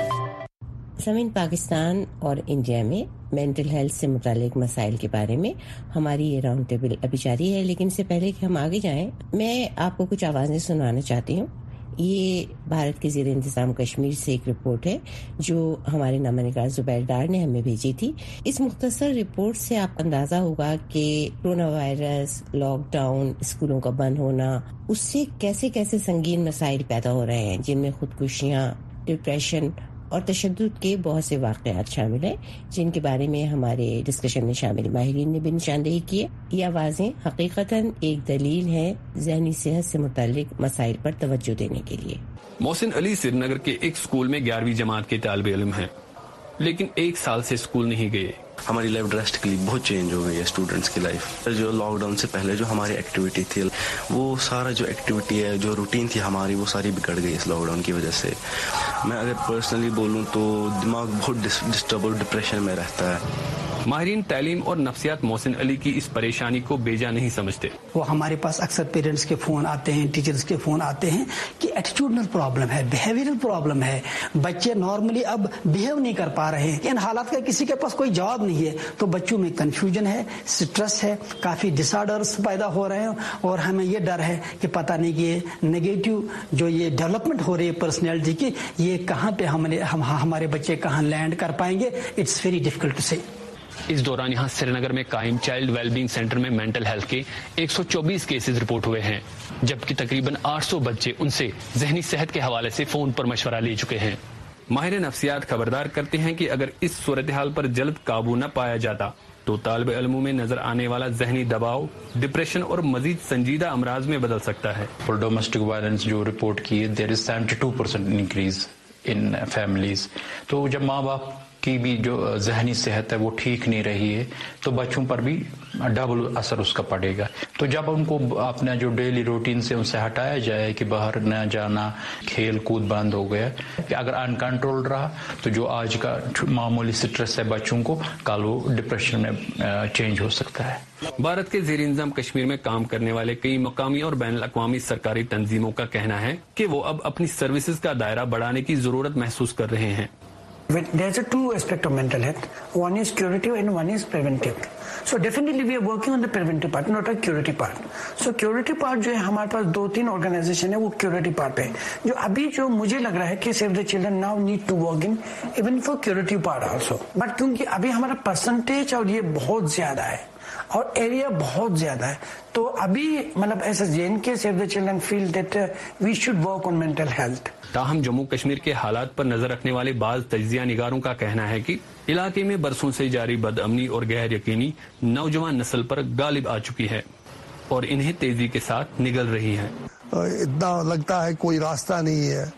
سمین، پاکستان اور انڈیا میں مینٹل ہیلتھ سے متعلق مسائل کے بارے میں ہماری یہ راؤنڈ ٹیبل ابھی جاری ہے، لیکن اس سے پہلے کہ ہم آگے جائیں میں آپ کو کچھ آوازیں سنانا چاہتی ہوں. یہ بھارت کے زیر انتظام کشمیر سے ایک رپورٹ ہے جو ہمارے نامہ نگار زبیر ڈار نے ہمیں بھیجی تھی. اس مختصر رپورٹ سے آپ کو اندازہ ہوگا کہ کورونا وائرس، لاک ڈاؤن، اسکولوں کا بند ہونا، اس سے کیسے کیسے سنگین مسائل پیدا ہو رہے ہیں، جن میں خودکشیاں، ڈپریشن اور تشدد کے بہت سے واقعات شامل ہیں، جن کے بارے میں ہمارے ڈسکشن میں شامل ماہرین نے بھی نشاندہی کی ہے. یہ آوازیں حقیقتاً ایک دلیل ہے ذہنی صحت سے متعلق مسائل پر توجہ دینے کے لیے. محسن علی سری نگر کے ایک اسکول میں گیارہویں جماعت کے طالب علم ہیں، لیکن ایک سال سے اسکول نہیں گئے. ہماری لائف ڈراسٹکلی بہت چینج ہو گئی ہے اسٹوڈنٹس کی لائف. جو لاک ڈاؤن سے پہلے جو ہماری ایکٹیویٹی تھی، وہ سارا جو ایکٹیویٹی ہے، جو روٹین تھی ہماری، وہ ساری بگڑ گئی اس لاک ڈاؤن کی وجہ سے. میں اگر پرسنلی بولوں تو دماغ بہت ڈسٹرب اور ڈپریشن میں رہتا ہے. ماہرین تعلیم اور نفسیات محسن علی کی اس پریشانی کو بیجا نہیں سمجھتے. وہ ہمارے پاس اکثر پیرنٹس کے فون آتے ہیں، ٹیچرز کے فون آتے ہیں کہ ایٹیٹیوڈنل پرابلم ہے، بیہیویئرل پرابلم ہے، بچے نارملی اب بیہیو نہیں کر پا رہے ہیں. ان حالات کا کسی کے پاس کوئی جواب نہیں ہے، تو بچوں میں کنفیوژن ہے، سٹریس ہے، کافی ڈس آرڈرس پیدا ہو رہے ہیں، اور ہمیں یہ ڈر ہے کہ پتہ نہیں کہ نیگیٹو جو یہ ڈیولپمنٹ ہو رہی ہے پرسنالٹی کی، یہ کہاں پہ ہمارے بچے کہاں لینڈ کر پائیں گے. اٹس ویری ڈیفیکلٹ ٹو سے. اس دوران یہاں سری نگر میں قائم چائلڈ ویل بینگ سینٹر میں مینٹل ہیلتھ کے ایک سو چوبیس کیسز رپورٹ ہوئے ہیں، جبکہ تقریباً آٹھ سو بچے ان سے ذہنی صحت کے حوالے سے فون پر مشورہ لے چکے ہیں. ماہر نفسیات خبردار کرتے ہیں کہ اگر اس صورتحال پر جلد قابو نہ پایا جاتا تو طالب علموں میں نظر آنے والا ذہنی دباؤ ڈپریشن اور مزید سنجیدہ امراض میں بدل سکتا ہے. فور ڈومیسٹک وائلنس جو رپورٹ کی، there is seventy two percent increase in families. تو جب ماں باپ کی بھی جو ذہنی صحت ہے وہ ٹھیک نہیں رہی ہے تو بچوں پر بھی ڈبل اثر اس کا پڑے گا. تو جب ان کو اپنا جو ڈیلی روٹین سے ان سے ہٹایا جائے کہ باہر نہ جانا، کھیل کود بند ہو گیا، کہ اگر ان کنٹرول رہا تو جو آج کا معمولی سٹریس ہے بچوں کو، کل وہ ڈپریشن میں چینج ہو سکتا ہے. بھارت کے زیر انتظام کشمیر میں کام کرنے والے کئی مقامی اور بین الاقوامی سرکاری تنظیموں کا کہنا ہے کہ وہ اب اپنی سروسز کا دائرہ بڑھانے کی ضرورت محسوس کر رہے ہیں. There's a two aspect of mental health. One is curative and one is preventive. So definitely we are working on the preventive part, not a curative part. So curative part جو ہے ہمارے پاس دو تین آرگنائزیشن ہے، وہ curative part ہے. جو ابھی جو مجھے لگ رہا ہے کہ Save the Children now need to work in even for curative part also. But کیونکہ ابھی ہمارا percentage اور یہ بہت زیادہ ہے اور ایریا بہت زیادہ ہے، تو ابھی مطلب ایسا جین کے Save the Children feel that uh, we should work on mental health. تاہم جموں کشمیر کے حالات پر نظر رکھنے والے بعض تجزیہ نگاروں کا کہنا ہے کہ علاقے میں برسوں سے جاری بد امنی اور غیر یقینی نوجوان نسل پر غالب آ چکی ہے اور انہیں تیزی کے ساتھ نگل رہی ہے. اتنا لگتا ہے کوئی راستہ نہیں ہے،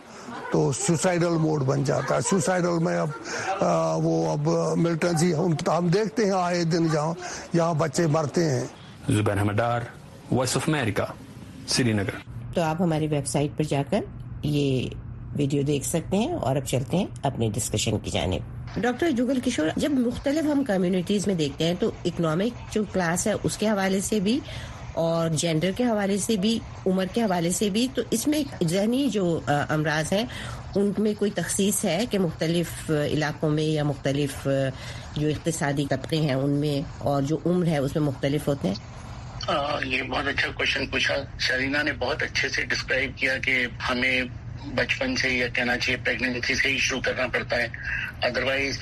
تو سوسائڈل موڈ بن جاتا ہے. سوسائڈل میں اب آ, وہ اب ملٹنسی ہم دیکھتے ہیں آئے دن جہاں یہاں بچے مرتے ہیں. Zubair Ahmed Dar, Voice of America, Srinagar. تو آپ ہماری ویب سائٹ پر جا کر یہ ویڈیو دیکھ سکتے ہیں. اور اب چلتے ہیں اپنے ڈسکشن کی جانب. ڈاکٹر جگل کشور، جب مختلف ہم کمیونٹیز میں دیکھتے ہیں تو اکنامک جو کلاس ہے اس کے حوالے سے بھی اور جینڈر کے حوالے سے بھی، عمر کے حوالے سے بھی، تو اس میں ذہنی جو امراض ہیں ان میں کوئی تخصیص ہے کہ مختلف علاقوں میں یا مختلف جو اقتصادی طبقے ہیں ان میں اور جو عمر ہے اس میں مختلف ہوتے ہیں؟ آ, یہ بہت اچھا کوشچن پوچھا. شرینا نے بہت اچھے سے ڈسکرائب کیا کہ ہمیں بچپن سے یا کہنا چاہیے پریگنینسی سے ہی شروع کرنا پڑتا ہے. ادروائز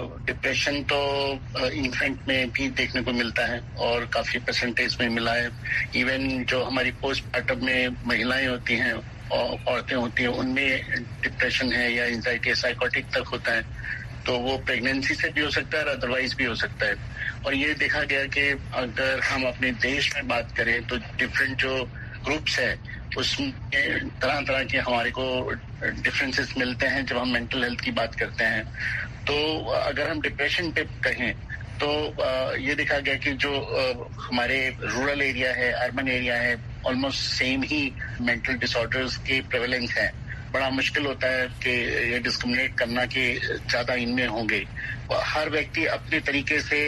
ڈپریشن تو انفینٹ میں بھی دیکھنے کو ملتا ہے اور کافی پرسنٹیج میں ملا ہے. ایون جو ہماری پوسٹ پارٹم میں مہیلائیں ہوتی ہیں اور عورتیں ہوتی ہیں ان میں ڈپریشن ہے یا انزائٹی سائیکوٹک تک ہوتا ہے. تو وہ پریگنینسی سے بھی ہو سکتا ہے اور ادروائز بھی ہو سکتا ہے. اور یہ دیکھا گیا کہ اگر ہم اپنے دیش میں بات کریں تو ڈفرینٹ جو گروپس ہے اس میں طرح طرح کے ہمارے کو ڈفرینسز ملتے ہیں جب ہم مینٹل ہیلتھ کی بات کرتے ہیں. تو اگر ہم ڈپریشن پہ کہیں تو یہ دیکھا گیا کہ جو ہمارے رورل ایریا ہے، اربن ایریا ہے، آلموسٹ سیم ہی مینٹل ڈس آرڈرز کے پریویلنس ہیں. بڑا مشکل ہوتا ہے کہ یہ ڈسکریمنیٹ کرنا کہ زیادہ ان میں ہوں گے. ہر ویکتی اپنے طریقے سے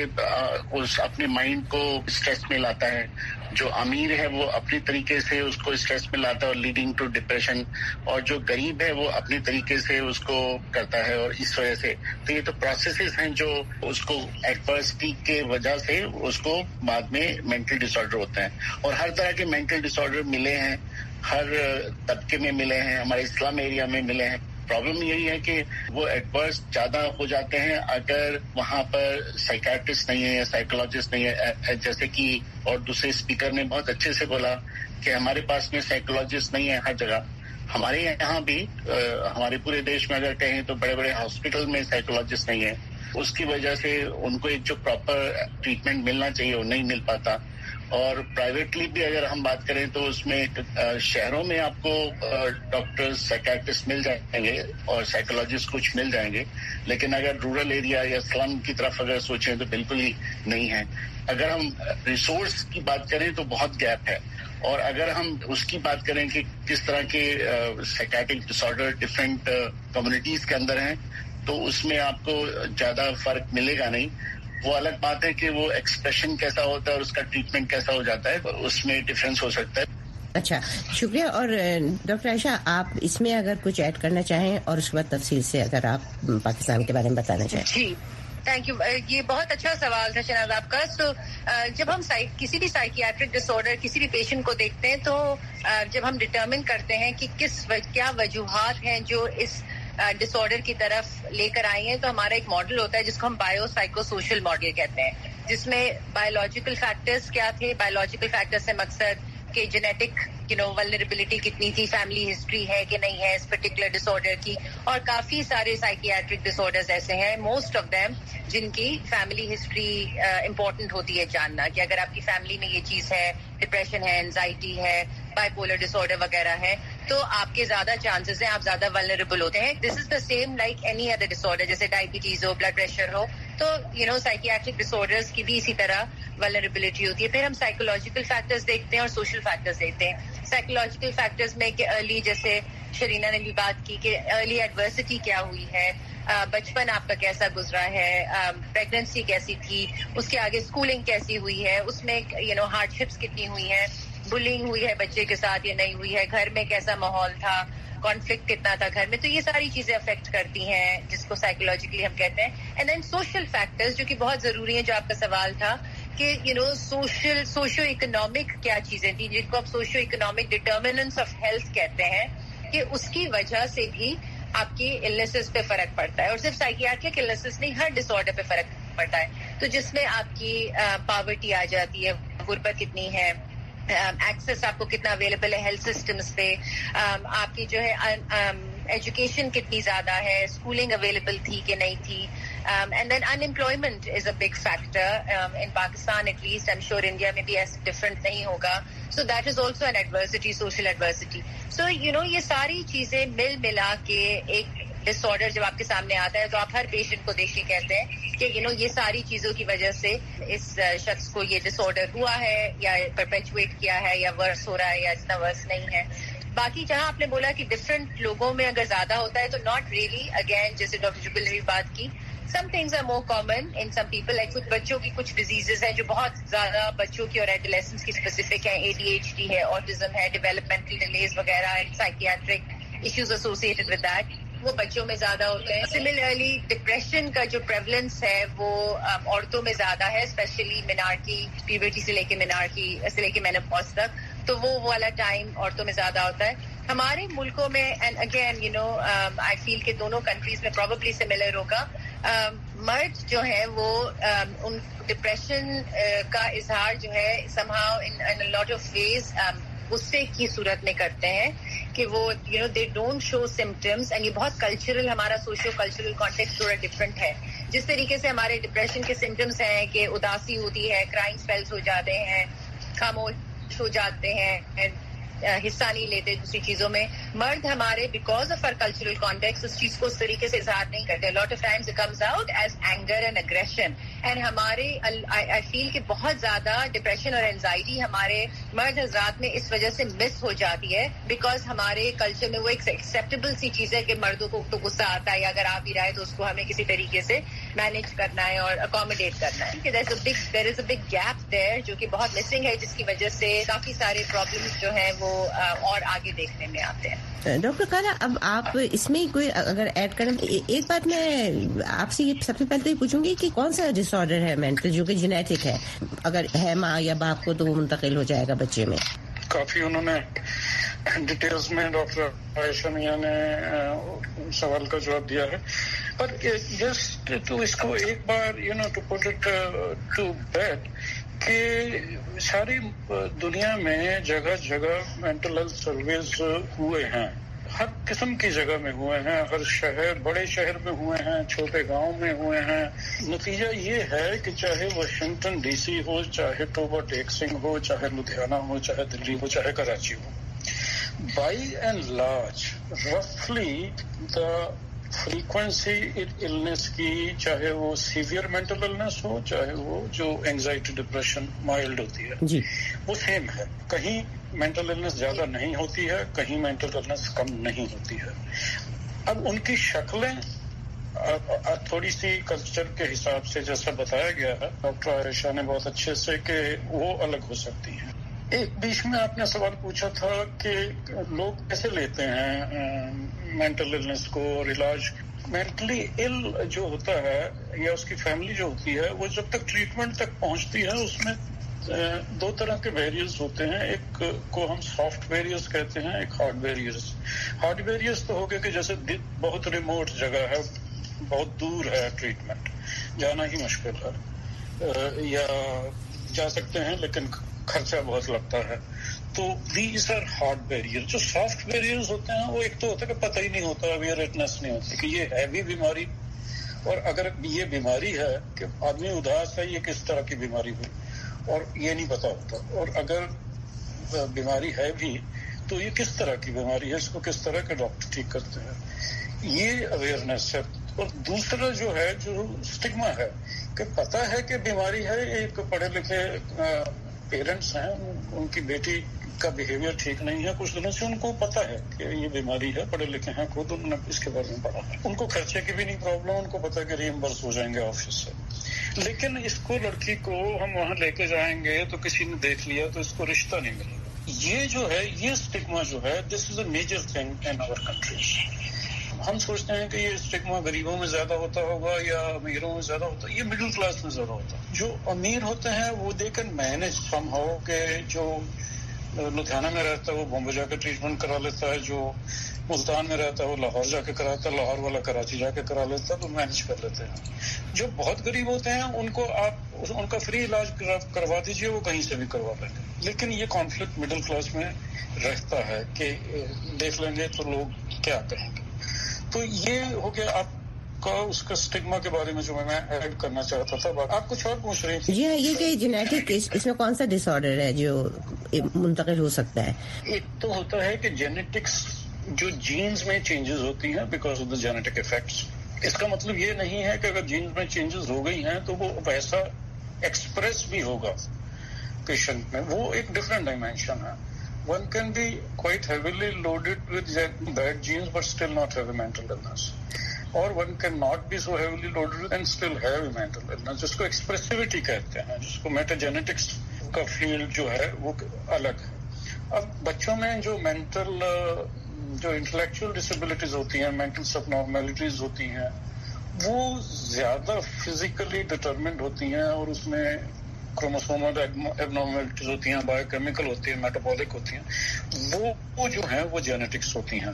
اس اپنے مائنڈ کو اسٹریس میں لاتا ہے. جو امیر ہے وہ اپنے طریقے سے اس کو اسٹریس میں لاتا ہے اور لیڈنگ ٹو ڈپریشن، اور جو غریب ہے وہ اپنے طریقے سے اس کو کرتا ہے. اور اس وجہ سے تو یہ تو پروسیسز ہیں جو اس کو ایڈورسٹی کے وجہ سے اس کو بعد میں مینٹل ڈس آرڈر ہوتا ہے. اور ہر طرح کے مینٹل ڈس آرڈر ملے ہیں، ہر طبقے میں ملے ہیں، ہمارے اسلام ایریا میں ملے ہیں. پرابلم یہی ہے کہ وہ ایڈورس زیادہ ہو جاتے ہیں اگر وہاں پر سائیکیٹرسٹ نہیں ہے یا سائیکولوجسٹ نہیں ہے. جیسے کہ اور دوسرے اسپیکر نے بہت اچھے سے بولا کہ ہمارے پاس میں سائیکولوجسٹ نہیں ہے ہر جگہ. ہمارے یہاں بھی ہمارے پورے دیش میں اگر کہیں تو بڑے بڑے ہاسپٹل میں سائیکولوجسٹ نہیں ہے. اس کی وجہ سے ان کو ایک جو پراپر ٹریٹمنٹ ملنا چاہیے وہ نہیں مل پاتا. اور پرائیویٹلی بھی اگر ہم بات کریں تو اس میں شہروں میں آپ کو ڈاکٹر سائیکیٹرسٹ مل جائیں گے اور سائیکولوجسٹ کچھ مل جائیں گے، لیکن اگر رورل ایریا یا سلم کی طرف اگر سوچیں تو بالکل ہی نہیں ہے. اگر ہم ریسورس کی بات کریں تو بہت گیپ ہے. اور اگر ہم اس کی بات کریں کہ کس طرح کے psychiatric disorder different communities کے اندر ہیں تو اس میں آپ کو زیادہ فرق ملے گا نہیں. وہ الگ بات ہے کہ وہ ایکسپریشن کیسا ہوتا ہے اور اس کا ٹریٹمنٹ کیسا ہو جاتا ہے، اس میں ڈفرینس ہو سکتا ہے. اچھا، شکریہ. اور ڈاکٹر عائشہ، آپ اس میں اگر کچھ ایڈ کرنا چاہیں اور اس کے بعد تفصیل سے اگر آپ پاکستان کے بارے میں بتانا چاہیں. جی تھینک یو. یہ بہت اچھا سوال تھا شہناز آپ کا. سو جب ہم کسی بھی سائیکیاٹرک ڈس آرڈر کسی بھی پیشنٹ کو دیکھتے ہیں تو جب ہم ڈٹرمن کرتے ہیں کہ کس کیا وجوہات ہیں جو اس ڈس آرڈر کی طرف لے کر آئی ہیں، تو ہمارا ایک ماڈل ہوتا ہے جس کو ہم بایو سائیکو سوشل ماڈل کہتے ہیں، جس میں بایولوجیکل فیکٹرز کیا تھے. بایولوجیکل فیکٹر سے مقصد کہ جینیٹک یو نو ولنریبلٹی کتنی تھی، فیملی ہسٹری ہے کہ نہیں ہے اس پرٹیکولر ڈس آرڈر کی. اور کافی سارے سائیکیاٹرک ڈس آرڈرز ایسے ہیں، موسٹ آف دیم، جن کی فیملی ہسٹری امپورٹنٹ ہوتی ہے جاننا، کہ اگر آپ کی فیملی میں یہ چیز ہے، ڈپریشن ہے، اینزائٹی ہے، بائی پولر ڈس آرڈر وغیرہ ہے، تو آپ کے زیادہ چانسز ہیں، آپ زیادہ ولنریبل ہوتے ہیں. This is the same like any other disorder, جیسے ڈائبٹیز ہو، بلڈ پریشر ہو. تو you know psychiatric disorders کی بھی اسی طرح ولنریبلٹی ہوتی ہے. پھر ہم سائیکولوجیکل فیکٹرز دیکھتے ہیں اور سوشل فیکٹرز دیکھتے ہیں. سائیکولوجیکل فیکٹرز میں کہ ارلی، جیسے شرینا نے بھی بات کی کہ ارلی ایڈورسٹی کیا ہوئی ہے، بچپن آپ کا کیسا گزرا ہے، پریگننسی کیسی تھی، اس کے آگے اسکولنگ کیسی ہوئی ہے، اس میں یو نو ہارڈ شپس کتنی ہوئی ہیں، بلنگ ہوئی ہے بچے کے ساتھ یا نہیں ہوئی ہے، گھر میں کیسا ماحول تھا، کانفلکٹ کتنا تھا گھر میں. تو یہ ساری چیزیں افیکٹ کرتی ہیں جس کو سائیکولوجیکلی ہم کہتے ہیں. اینڈ دین سوشل فیکٹرز جو کہ بہت ضروری ہیں، جو آپ کا سوال تھا کہ you know social socioeconomic کیا چیزیں تھیں، جن کو آپ socioeconomic determinants of health کہتے ہیں، کہ اس کی وجہ سے بھی آپ کی النیسز پہ فرق پڑتا ہے. اور صرف سائیکیاٹرک النیسز نہیں، ہر ڈس آرڈر پہ فرق پڑتا ہے. تو جس میں آپ کی پاورٹی آ جاتی ہے، غربت کتنی ہے، ایکسس آپ کو کتنا اویلیبل ہے ہیلتھ سسٹمز پہ، آپ کی جو ہے ایجوکیشن کتنی زیادہ ہے، اسکولنگ اویلیبل تھی کہ نہیں تھی، Um, and then unemployment is a big factor um, in Pakistan, at least. I'm sure India में भी ऐसे different नहीं होगा. So that is also an adversity, social adversity. So you know ये सारी चीजें मिल मिला के एक डिसऑर्डर जब आपके सामने आता है तो आप हर पेशेंट को देख के कहते हैं कि यू नो ये सारी चीजों की वजह से इस शख्स को ये डिसऑर्डर हुआ है या परपेचुएट किया है या वर्स हो रहा है या इतना वर्स नहीं है. बाकी जहां आपने बोला कि डिफरेंट लोगों में अगर ज्यादा होता है तो नॉट रियली. अगेन जैसे डॉक्टर जुबिल ने भी बात की, some things are more common in some people. Like कुछ बच्चों की कुछ डिजीजेस हैं जो बहुत ज्यादा बच्चों की और एडोलेसेंट्स की स्पेसिफिक है. एडीएचडी है, ऑटिज्म है, डेवलपमेंटल डिलेज वगैरह and psychiatric issues associated with that, वो बच्चों में ज्यादा होते हैं. सिमिलरली डिप्रेशन का जो प्रेवलेंस है वो um, औरतों में ज्यादा है, स्पेशली मिनार्की प्यूबर्टी से लेके मिनार्की से लेके मेनोपॉज तक, तो वो वाला टाइम औरतों में ज्यादा होता है. हमारे मुल्कों में and again you know I feel के दोनों कंट्रीज में प्रोबेबली सिमिलर होगा. um, मर्द जो है वो um, उन डिप्रेशन uh, का इजहार जो है somehow in in a lot of ways गुस्से की सूरत में करते हैं कि वो you know they don't show symptoms. And ये बहुत कल्चरल, हमारा सोशियो कल्चरल कॉन्टेक्स्ट थोड़ा डिफरेंट है. जिस तरीके से हमारे डिप्रेशन के सिम्टम्स हैं कि उदासी होती है, क्राइंग स्पेल्स हो जाते हैं, खामोश हो जाते हैं, हिस्सा नहीं लेते दूसरी चीजों में, मर्द हमारे because of our cultural context उस चीज को उस तरीके से इजहार नहीं करते. Lot of times it comes out as anger and aggression. And हमारे आई फील कि बहुत ज्यादा डिप्रेशन और एंजाइटी हमारे मर्द हजरात में इस वजह से मिस हो जाती है बिकॉज हमारे कल्चर में वो एक एक्सेप्टेबल सी चीज है कि मर्दों को तो गुस्सा आता है, अगर आ भी रहा है तो उसको हमें किसी तरीके से मैनेज करना है और अकोमोडेट करना है. There is a big gap there जो कि बहुत मिसिंग है, जिसकी वजह से काफी सारे प्रॉब्लम्स जो हैं वो और आगे देखने में आते हैं. डॉक्टर खाला, अब आप इसमें कोई अगर ऐड करें, एक बात मैं आपसे ये सबसे पहले तो ये पूछूंगी कि कौन सा डिसऑर्डर है मेंटल जो कि जेनेटिक है, अगर है माँ या बाप को तो वो मुंतकिल हो जाएगा बच्चे में. काफी उन्होंने डिटेल्स में डॉक्टर आयशा मियां ने सवाल का जवाब दिया है, पर जस्ट तो इसको एक बार you know to put it to bed कि सारी दुनिया में जगह जगह मेंटल हेल्थ सर्वेज हुए हैं, हर किस्म की जगह में हुए हैं, हर शहर, बड़े शहर में हुए हैं, छोटे गांव में हुए हैं. नतीजा ये है कि चाहे वाशिंगटन डीसी हो, चाहे टोबा टेक्सिंग हो, चाहे लुधियाना हो, चाहे दिल्ली हो, चाहे कराची हो, बाई एंड लार्ज रफली द फ्रीक्वेंसी इलनेस की, चाहे वो सीवियर मेंटल इलनेस हो, चाहे वो जो एंजाइटी डिप्रेशन माइल्ड होती है जी, वो सेम है. कहीं मेंटल इलनेस ज्यादा नहीं होती है, कहीं मेंटल इलनेस कम नहीं होती है. अब उनकी शक्लें थोड़ी सी कल्चर के हिसाब से जैसा बताया गया है डॉक्टर आयशा ने बहुत अच्छे से, कि वो अलग हो सकती हैं. एक बीच में आपने सवाल पूछा था कि लोग कैसे लेते हैं मेंटल इलनेस को और इलाज. मेंटली इल जो होता है या उसकी फैमिली जो होती है, वो जब तक ट्रीटमेंट तक पहुंचती है उसमें दो तरह के बैरियर्स होते हैं. एक को हम सॉफ्ट बैरियर्स कहते हैं, एक हार्ड बैरियर्स. हार्ड बैरियर्स तो हो गए कि जैसे बहुत रिमोट जगह है, बहुत दूर है, ट्रीटमेंट जाना ही मुश्किल है, या जा सकते हैं लेकिन खर्चा बहुत लगता है, तो दीज आर हार्ड बैरियर. जो सॉफ्ट बैरियर्स होते हैं वो एक तो होता है कि पता ही नहीं होता, अवेयरनेस नहीं होती कि ये है भी बीमारी, और अगर ये बीमारी है कि आदमी उदास है, ये किस तरह की बीमारी हुई और ये नहीं पता होता, और अगर बीमारी है भी तो ये किस तरह की बीमारी है, इसको किस तरह के डॉक्टर ठीक करते हैं, ये अवेयरनेस है. और दूसरा जो है जो स्टिग्मा है कि पता है कि बीमारी है, एक पढ़े लिखे पेरेंट्स हैं, उनकी बेटी का बिहेवियर ठीक नहीं है कुछ दिनों से, उनको पता है कि ये बीमारी है, पढ़े लिखे हैं खुद, उन्होंने इसके बारे में पढ़ा है, उनको खर्चे की भी नहीं प्रॉब्लम, उनको पता है कि रिइम्बर्स हो जाएंगे ऑफिस से. लेकिन इसको, लड़की को हम वहां लेके जाएंगे तो किसी ने देख लिया तो इसको रिश्ता नहीं मिलेगा. ये जो है, ये स्टिग्मा जो है, this is a major thing in our country. हम सोचते हैं कि ये स्टिग्मा गरीबों में ज्यादा होता होगा या अमीरों में ज्यादा होता है, ये मिडिल क्लास में ज्यादा होता है. जो अमीर होते हैं वो दे कैन मैनेज समहाउ के, जो लुधियाना में रहता है वो बॉम्बे जाकर ट्रीटमेंट करा लेता है, जो मुल्तान में रहता है वो लाहौर जाके कराता है, लाहौर वाला कराची जाके करा लेता है, तो मैनेज कर लेते हैं. जो बहुत गरीब होते हैं उनको आप उनका फ्री इलाज करवा दीजिए, वो कहीं से भी करवा लेंगे. लेकिन ये कॉन्फ्लिक्ट मिडिल क्लास में रहता है कि देख लेंगे तो लोग क्या कहेंगे. तो ये हो गया. आप का उसका स्टिग्मा के बारे में जो मैं ऐड करना चाहता था। आप कुछ और पूछ रही थी? जी हाँ, ये कि जेनेटिक इसमें कौन सा डिसऑर्डर है जो मुंतकिल हो सकता है? एक तो होता है कि जेनेटिक्स जो जीन्स में चेंजेस होती हैं because of the genetic effects. इसका मतलब ये नहीं है कि अगर जीन्स में चेंजेस हो गई हैं तो वो वैसा एक्सप्रेस भी होगा पेशेंट में, वो एक डिफरेंट डायमेंशन है। One can be quite heavily loaded with bad genes but still not have a mental illness. Or one can not be so heavily loaded with and still have a mental illness, जिसको expressivity कहते हैं, जिसको metagenetics का field जो है वो अलग है। अब बच्चों में जो मेंटल जो इंटेलेक्चुअल डिसेबिलिटीज होती हैं, मेंटल सबनॉर्मेलिटीज होती हैं, वो ज्यादा फिजिकली डिटरमिन्ड होती हैं और उसमें क्रोमोसोमल एबनॉर्मलिटीज होती हैं, बायोकेमिकल होती हैं, मेटाबॉलिक होती हैं, वो वो जो हैं वो जेनेटिक्स होती हैं।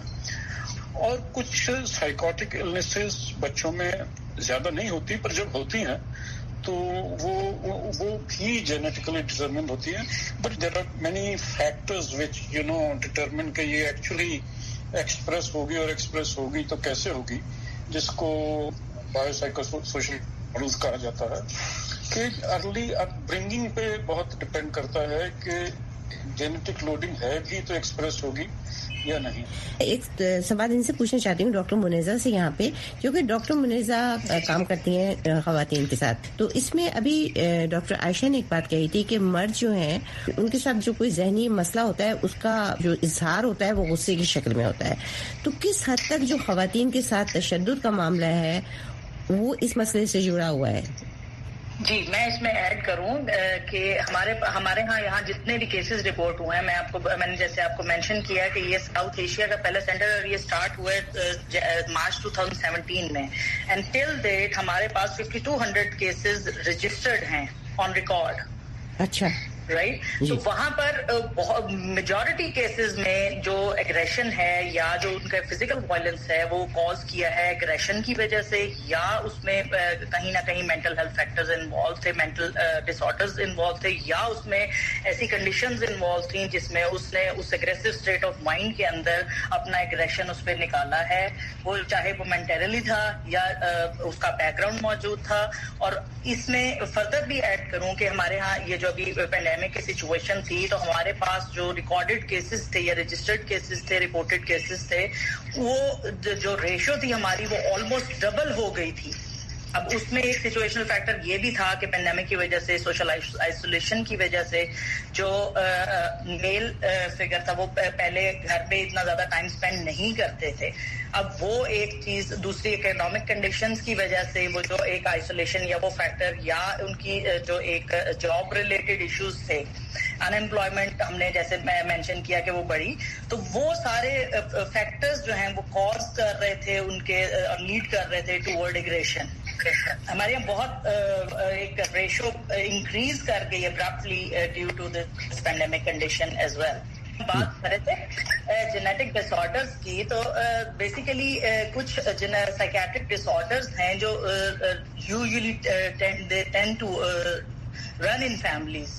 और कुछ साइकोटिक इलनेसेस बच्चों में ज्यादा नहीं होती, पर जब होती हैं तो वो वो, वो भी जेनेटिकली डिटरमिन्ड होती है। But there are many factors which you know determine कि ये एक्चुअली एक्सप्रेस होगी और एक्सप्रेस होगी तो कैसे होगी, जिसको बायोसाइकोसोशल मॉडल्स कहा जाता है। कि अर्ली अपब्रिंगिंग पे बहुत डिपेंड करता है कि जेनेटिक लोडिंग है भी तो एक्सप्रेस होगी या नहीं। एक सवाल इनसे पूछना चाहती हूँ डॉक्टर मुनेजा से यहाँ पे, क्योंकि डॉक्टर मुनेजा काम करती हैं खवातीन के साथ, तो इसमें अभी डॉक्टर आयशा ने एक बात कही थी कि मर्द जो हैं उनके साथ जो कोई जहनी मसला होता है उसका जो इजहार होता है वो गुस्से की शक्ल में होता है। तो किस हद तक जो खवातीन के साथ तशद्दुद का मामला है वो इस मसले से जुड़ा हुआ है? जी, मैं इसमें ऐड करूं कि हमारे हमारे यहाँ यहाँ जितने भी केसेस रिपोर्ट हुए हैं, मैं आपको मैंने जैसे आपको मेंशन किया कि ये साउथ एशिया का पहला सेंटर और ये स्टार्ट हुआ मार्च टू थाउजेंड सेवेंटीन में, एंड टिल डेट हमारे पास fifty two hundred cases registered हैं ऑन रिकॉर्ड। अच्छा, राइट right? तो वहां पर मेजॉरिटी केसेस में जो एग्रेशन है या जो उनका फिजिकल वायलेंस है वो कॉज किया है एग्रेशन की वजह से, या उसमें कहीं ना कहीं मेंटल हेल्थ फैक्टर्स इन्वॉल्व थे, मेंटल डिसऑर्डर्स इन्वॉल्व थे, या उसमें ऐसी कंडीशंस इन्वॉल्व थी जिसमें उसने उस एग्रेसिव स्टेट ऑफ माइंड के अंदर अपना एग्रेशन उस पर निकाला है, वो चाहे वो मेंटली था या उसका बैकग्राउंड मौजूद था। और इसमें फर्दर भी ऐड करूं कि हमारे यहाँ ये जो अभी पैंडेमिक की सिचुएशन थी तो हमारे पास जो रिकॉर्डेड केसेस थे या रजिस्टर्ड केसेस थे, रिपोर्टेड केसेस थे, वो जो रेशियो थी हमारी वो ऑलमोस्ट डबल हो गई थी। अब उसमें एक सिचुएशनल फैक्टर ये भी था कि पेंडेमिक की वजह से, सोशल आइसोलेशन की वजह से जो मेल फिगर था वो पहले घर पे इतना ज्यादा टाइम स्पेंड नहीं करते थे। अब वो एक चीज, दूसरी इकोनॉमिक कंडीशंस की वजह से वो जो एक आइसोलेशन या वो फैक्टर या उनकी जो एक जॉब रिलेटेड इश्यूज थे, अनएम्प्लॉयमेंट हमने जैसे मैं मेंशन किया कि वो बढ़ी, तो वो सारे फैक्टर्स जो हैं वो कॉज कर रहे थे उनके और लीड कर रहे थे टुवर्ड एग्रेशन। हमारे यहाँ बहुत एक रेशो इंक्रीज कर गई abruptly due to this pandemic condition as well. बात कर रहे थे जेनेटिक डिसऑर्डर्स की, तो बेसिकली uh, uh, कुछ साइकियाट्रिक डिसऑर्डर्स हैं जो usually they tend to run in families,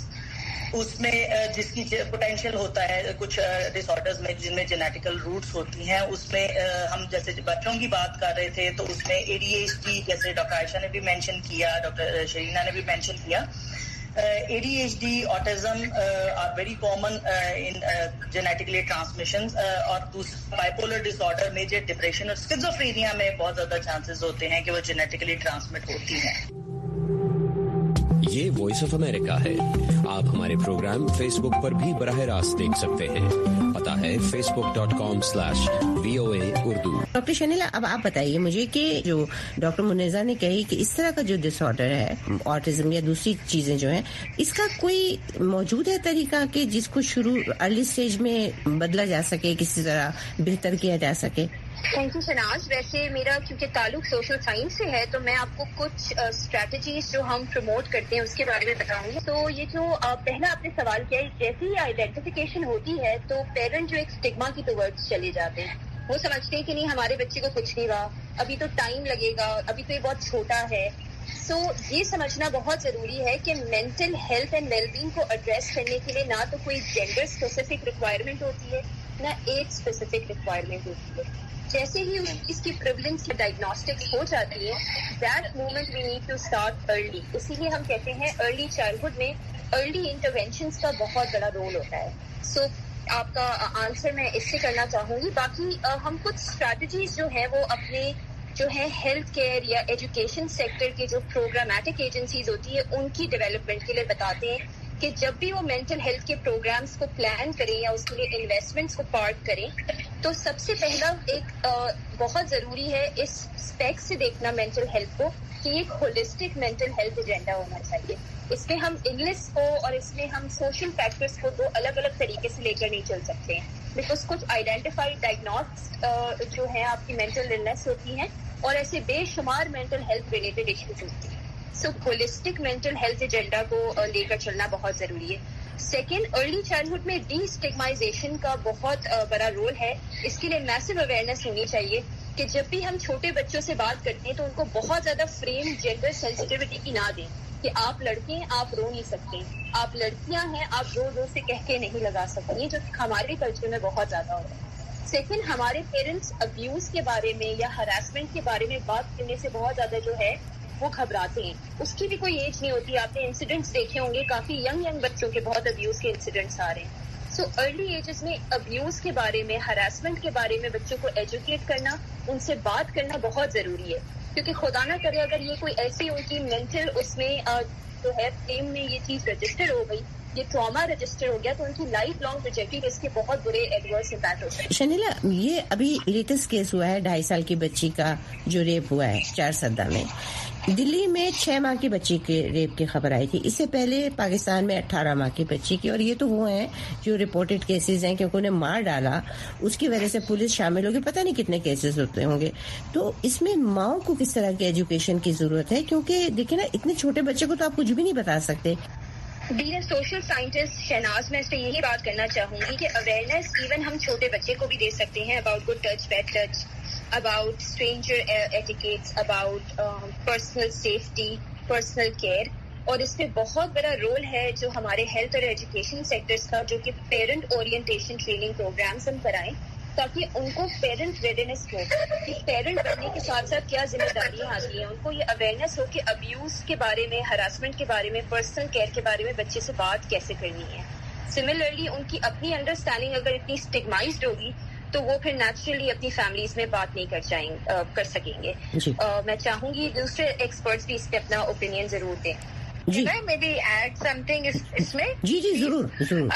उसमें जिसकी पोटेंशियल होता है कुछ डिसऑर्डर्स में जिनमें जेनेटिकल रूट्स होती हैं, उसमें हम जैसे बच्चों की बात कर रहे थे तो उसमें एडीएचडी, जैसे डॉक्टर आयशा ने भी मेंशन किया, डॉक्टर शरीना ने भी मेंशन किया, ADHD, autism are very common in genetically transmission, और दूसरा बाइपोलर डिसऑर्डर, मेजर डिप्रेशन और स्किज़ोफ्रेनिया में बहुत ज्यादा चांसेस होते हैं कि वो जेनेटिकली ट्रांसमिट होती हैं। ये वॉइस ऑफ अमेरिका है। आप हमारे प्रोग्राम फेसबुक पर भी बराह रास्त देख सकते हैं। पता है Facebook dot com slash V O A Urdu. Doctor Shanila, अब आप बताइए मुझे कि जो डॉक्टर मुनेजा ने कही कि इस तरह का जो डिसऑर्डर है, ऑटिज्म या दूसरी चीजें जो हैं, इसका कोई मौजूद है तरीका कि जिसको शुरू अर्ली स्टेज में बदला जा सके, किसी तरह बेहतर किया जा सके? Thank you Shahnaz. वैसे मेरा क्योंकि ताल्लुक सोशल साइंस से है तो मैं आपको कुछ स्ट्रैटेजीज uh, जो हम प्रमोट करते हैं उसके बारे में बताऊंगी। तो ये जो uh, पहला आपने सवाल किया, जैसे ही आइडेंटिफिकेशन होती है तो पेरेंट जो एक स्टिग्मा की टुवर्ड्स चले जाते हैं, वो समझते हैं कि नहीं हमारे बच्चे को कुछ नहीं हुआ, अभी तो टाइम लगेगा, अभी तो ये बहुत छोटा है। सो so, ये समझना बहुत जरूरी है कि मेंटल हेल्थ एंड वेलबींग को एड्रेस करने के लिए ना तो कोई जेंडर स्पेसिफिक रिक्वायरमेंट होती है, ना एज स्पेसिफिक रिक्वायरमेंट होती है। جیسے ہی اس کی پریولنس کی ڈائگنوسٹکس ہو جاتی ہے that moment we need to start early. اسی لیے ہم کہتے ہیں ارلی چائلڈہڈ میں ارلی انٹروینشنس کا بہت بڑا رول ہوتا ہے. سو so, آپ کا آنسر میں اس سے کرنا چاہوں گی. باقی ہم کچھ اسٹریٹجیز جو ہیں وہ اپنے جو ہے ہیلتھ کیئر یا ایجوکیشن سیکٹر کے جو پروگرامیٹک ایجنسیز ہوتی ہے ان کی ڈیولپمنٹ کے لیے بتاتے ہیں کہ جب بھی وہ مینٹل ہیلتھ کے پروگرامز کو پلان کریں یا اس کے لیے انویسٹمنٹس کو پارٹ کریں تو سب سے پہلا ایک بہت ضروری ہے اس اسپیکٹ سے دیکھنا مینٹل ہیلتھ کو کہ ایک ہولسٹک مینٹل ہیلتھ ایجنڈا ہونا چاہیے. اس میں ہم النس کو اور اس میں ہم سوشل فیکٹرز کو دو الگ الگ طریقے سے لے کر نہیں چل سکتے ہیں بیکاز کچھ آئیڈینٹیفائڈ ڈائگنوسٹ جو ہیں آپ کی مینٹل النس ہوتی ہیں اور ایسے بے شمار مینٹل ہیلتھ ریلیٹڈ ایشوز ہوتی ہیں. So holistic mental health agenda کو لے کر چلنا بہت ضروری ہے. سیکنڈ, ارلی چائلڈہڈ میں ڈی اسٹگمائزیشن کا بہت بڑا رول ہے. اس کے لیے میسو اویئرنیس ہونی چاہیے کہ جب بھی ہم چھوٹے بچوں سے بات کرتے ہیں تو ان کو بہت زیادہ فریم جینڈر سینسٹیوٹی کی نہ دیں کہ آپ لڑکے ہیں آپ رو نہیں سکتے, آپ لڑکیاں ہیں آپ رو رو سے کہہ کے نہیں لگا سکتی, جو ہمارے کلچر میں بہت زیادہ ہو رہا ہے. سیکنڈ, ہمارے پیرنٹس ابیوز کے بارے میں یا ہراسمنٹ کے بارے میں بات کرنے سے بہت زیادہ جو ہے وہ گھبراتے ہیں. اس کی بھی کوئی ایج نہیں ہوتی. آپ نے انسیڈنٹس دیکھے ہوں گے کافی ینگ ینگ بچوں کے بہت ابیوز کے انسیڈنٹس آ رہے ہیں. سو ارلی ایجز میں ابیوز کے بارے میں ہراسمنٹ کے بارے میں بچوں کو ایجوکیٹ کرنا, ان سے بات کرنا بہت ضروری ہے کیونکہ خدا نہ کرے اگر یہ کوئی ایسی ان کی مینٹل اس میں جو ہے فریم میں یہ چیز رجسٹر ہو گئی, یہ ٹراما رجسٹر ہو گیا تو ان کی لائف لانگ پروجیکٹنگ اس کے بہت برے ایڈورس امپیکٹ ہوتے ہیں. شنیلا, یہ ابھی لیٹسٹ کیس ہوا ہے ڈھائی سال کی بچی کا جو ریپ ہوا ہے چار سدہ میں. دلی میں چھ ماہ کی بچی کے ریپ کی خبر آئی تھی. اس سے پہلے پاکستان میں اٹھارہ ماہ کی بچی کی, اور یہ تو وہ ہیں جو رپورٹڈ کیسز ہیں کیونکہ انہیں مار ڈالا اس کی وجہ سے پولیس شامل ہوگی. پتہ نہیں کتنے کیسز ہوتے ہوں گے. تو اس میں ماؤں کو کس طرح کی ایجوکیشن کی ضرورت ہے کیونکہ دیکھیں نا اتنے چھوٹے بچے کو تو آپ کچھ بھی نہیں بتا سکتے. Being a social scientist Shahnaz میں اس پہ یہی بات کرنا چاہوں گی کہ اویئرنیس ایون ہم چھوٹے بچے کو بھی دے سکتے ہیں about good touch, bad touch, about stranger etiquettes, about um, personal safety, personal care. اور اس میں بہت بڑا رول ہے جو ہمارے ہیلتھ اور ایجوکیشن سیکٹرز کا, جو کہ پیرنٹ اورینٹیشن ٹریننگ پروگرامز ہم کرائیں تاکہ ان کو پیرنٹ ریڈینس ہو کہ پیرنٹ بننے کے ساتھ ساتھ کیا ذمہ داریاں آتی ہیں. ان کو یہ اویئرنیس ہو کہ ابیوز کے بارے میں, ہراسمنٹ کے بارے میں, پرسنل کیئر کے بارے میں بچے سے بات کیسے کرنی ہے. سملرلی ان کی اپنی انڈرسٹینڈنگ اگر اتنی اسٹگمائزڈ ہوگی تو وہ پھر نیچرلی اپنی فیملیز میں بات نہیں کر جائیں کر سکیں گے. میں چاہوں گی دوسرے ایکسپرٹس بھی اس پہ اپنا اوپینین ضرور دیں. Maybe add something اس میں. جی جی ضرور ضرور.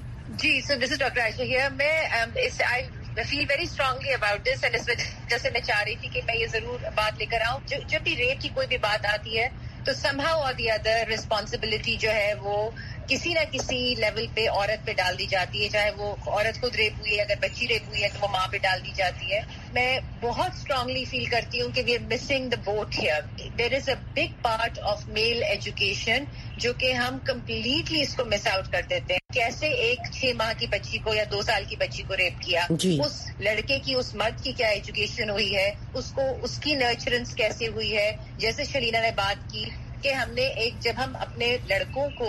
جی so this is doctor Aisha here. میں I feel very strongly about this and اس وجہ سے میں چاہ رہی تھی کہ میں یہ ضرور بات لے کر آؤں. جب بھی ریپ کی کوئی بھی بات آتی ہے تو somehow or the other responsibility جو ہے وہ کسی نہ کسی لیول پہ عورت پہ ڈال دی جاتی ہے, چاہے وہ عورت خود ریپ ہوئی ہے, اگر بچی ریپ ہوئی ہے تو وہ ماں پہ ڈال دی جاتی ہے. میں بہت اسٹرانگلی فیل کرتی ہوں کہ we are missing the boat here. There is a big part of male education جو کہ ہم کمپلیٹلی اس کو مس آؤٹ کر دیتے ہیں. کیسے ایک چھ ماہ کی بچی کو یا دو سال کی بچی کو ریپ کیا, جی. اس لڑکے کی, اس مرد کی کیا ایجوکیشن ہوئی ہے, اس کو اس کی نرچرنس کیسے ہوئی ہے. جیسے شلینا نے بات کی کہ ہم نے ایک جب ہم اپنے لڑکوں کو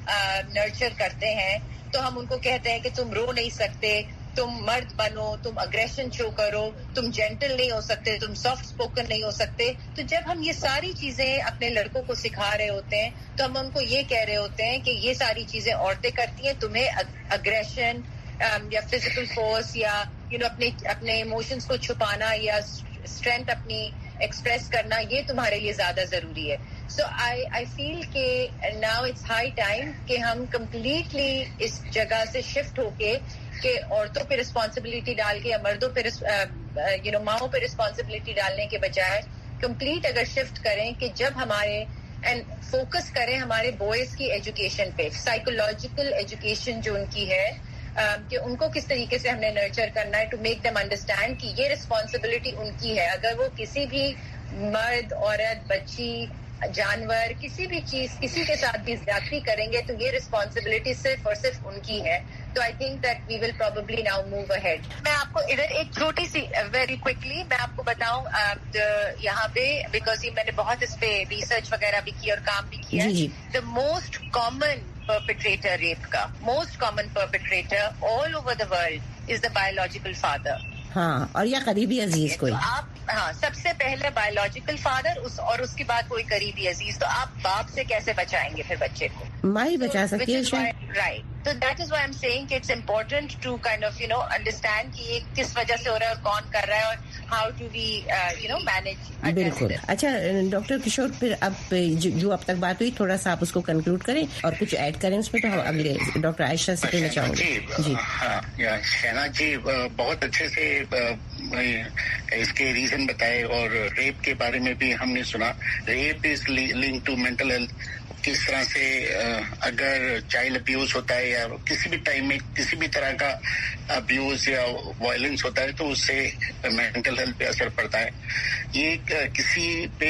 نرچر کرتے ہیں تو ہم ان کو کہتے ہیں کہ تم رو نہیں سکتے, تم مرد بنو, تم اگریشن شو کرو, تم جینٹل نہیں ہو سکتے, تم سافٹ اسپوکن نہیں ہو سکتے. تو جب ہم یہ ساری چیزیں اپنے لڑکوں کو سکھا رہے ہوتے ہیں تو ہم ان کو یہ کہہ رہے ہوتے ہیں کہ یہ ساری چیزیں عورتیں کرتی ہیں, تمہیں اگریشن یا فزیکل فورس یا یو نو اپنے اپنے ایموشنس کو چھپانا یا اسٹرینتھ اپنی ایکسپریس کرنا یہ تمہارے لیے زیادہ ضروری ہے. سو آئی آئی فیل کہ ناؤ اٹس ہائی ٹائم کہ ہم کمپلیٹلی اس جگہ سے شفٹ ہو کے کہ عورتوں پہ رسپانسبلٹی ڈال کے یا مردوں پہ یو نو ماؤں پہ رسپانسبلٹی ڈالنے کے بجائے کمپلیٹ اگر شفٹ کریں کہ جب ہمارے اینڈ فوکس کریں ہمارے بوائز کی ایجوکیشن پہ, سائیکولوجیکل ایجوکیشن جو ان کی ہے کہ ان کو کس طریقے سے ہم نے نرچر کرنا ہے ٹو میک دیم انڈرسٹینڈ کہ یہ رسپانسبلٹی ان کی ہے. اگر وہ کسی بھی مرد, عورت, بچی, جانور, کسی بھی چیز کسی کے ساتھ بھی زیادتی کریں گے تو یہ رسپانسبلٹی صرف اور صرف ان کی ہے. تو I think that we will probably now move ahead. میں آپ کو ادھر ایک چھوٹی سی ویری کوئکلی میں آپ کو بتاؤں یہاں پہ بیکاز یہ میں نے بہت اس پہ ریسرچ وغیرہ بھی کی اور کام بھی کیا. The most common perpetrator rape کا most common perpetrator all over the world is the biological father. ہاں اور یا قریبی عزیز کوئی. آپ ہاں سب سے پہلے بایولوجیکل فادر اس اور اس کے بعد کوئی قریبی عزیز. تو آپ باپ سے کیسے بچائیں گے پھر بچے کو؟ ماں ہی بچا سکتی ہے شاید. رائٹ. تو that is why I'm saying کہ it's important to kind of you know understand کہ یہ کس وجہ سے ہو رہا ہے اور کون کر رہا ہے اور how do we you know manage. بالکل. اچھا ڈاکٹر کشور پھر اب جو اب تک بات ہوئی تھوڑا سا آپ اس کو کنکلوڈ کریں اور کچھ ایڈ کریں اس میں تو ہم اگلے ڈاکٹر عائشہ سے کہنا چاہوں گی. جی ہاں شہناز جی بہت اچھے سے اس کے ریزن بتائے اور ریپ کے بارے میں بھی ہم نے سنا. Rape is link to mental health. کس طرح سے اگر چائلڈ ابیوز ہوتا ہے یا کسی بھی ٹائم میں کسی بھی طرح کا ابیوز یا وائلنس ہوتا ہے تو اس سے مینٹل ہیلتھ پہ اثر پڑتا ہے. یہ کسی پہ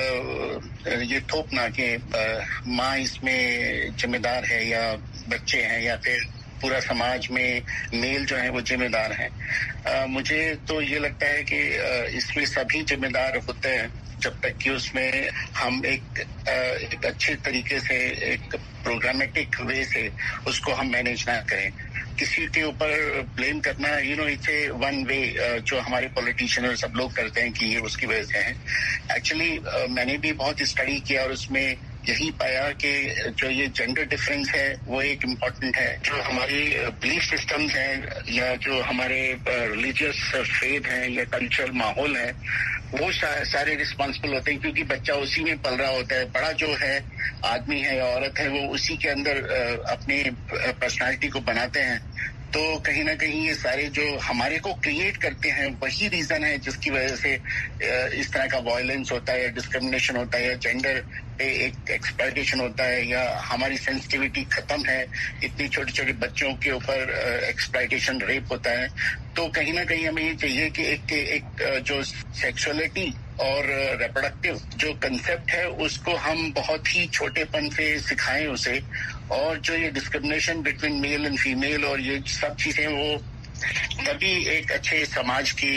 یہ تھوپنا کہ ماں اس میں ذمہ دار ہے یا بچے ہیں یا پھر پورا سماج میں میل جو ہے وہ ذمہ دار ہیں, مجھے تو یہ لگتا ہے کہ اس میں سبھی ذمہ دار ہوتے ہیں جب تک کہ اس میں ہم ایک ایک اچھے طریقے سے ایک پروگرامیٹک وے سے اس کو ہم مینیج نہ کریں. کسی کے اوپر بلیم کرنا you know it's a one way جو ہمارے پولیٹیشین اور سب لوگ کرتے ہیں کہ یہ اس کی وجہ سے ہیں. ایکچولی میں نے بھی بہت اسٹڈی کیا اور اس میں یہی پایا کہ جو یہ جینڈر ڈفرینس ہے وہ ایک امپورٹنٹ ہے. جو ہماری بلیف سسٹمز ہیں یا جو ہمارے ریلیجیس فیتھ ہیں یا کلچرل ماحول ہے وہ سارے رسپانسبل ہوتے ہیں کیونکہ بچہ اسی میں پل رہا ہوتا ہے. بڑا جو ہے آدمی ہے یا عورت ہے وہ اسی کے اندر اپنی پرسنالٹی کو بناتے ہیں. تو کہیں نہ کہیں یہ سارے جو ہمارے کو کریٹ کرتے ہیں وہی ریزن ہے جس کی وجہ سے اس طرح کا وائلنس ہوتا ہے, ڈسکرمنیشن ہوتا ہے یا جینڈر پہ ایک ایکسپلائٹیشن ہوتا ہے یا ہماری سینسٹیوٹی ختم ہے. اتنی چھوٹے چھوٹے بچوں کے اوپر ایکسپلائٹیشن ریپ ہوتا ہے. تو کہیں نہ کہیں ہمیں یہ چاہیے کہ ایک ایک جو سیکسولیٹی اور ریپروڈکٹیو جو کنسیپٹ ہے اس کو ہم بہت ہی چھوٹے پن سے سکھائیں اسے. اور جو یہ discrimination between male and female اور یہ سب چیزیں وہ تبھی ایک اچھے سماج کی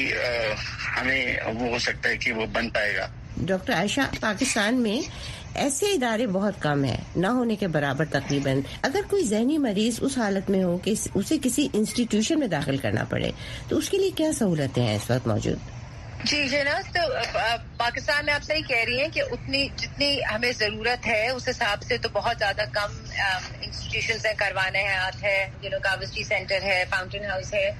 ہمیں وہ ہو سکتا ہے کہ وہ بن پائے گا. ڈاکٹر عائشہ پاکستان میں ایسے ادارے بہت کم ہیں, نہ ہونے کے برابر تقریباً. اگر کوئی ذہنی مریض اس حالت میں ہو کہ اسے کسی انسٹیٹیوشن میں داخل کرنا پڑے تو اس کے لیے کیا سہولتیں ہیں اس وقت موجود؟ جی جناب, تو پاکستان میں آپ صحیح کہہ رہی ہیں کہ اتنی جتنی ہمیں ضرورت ہے اس حساب سے تو بہت زیادہ کم انسٹیٹیوشنز ہیں. کروانے حیات ہے, یو نو کاوسٹی سینٹر ہے, فاؤنٹین ہاؤس ہے,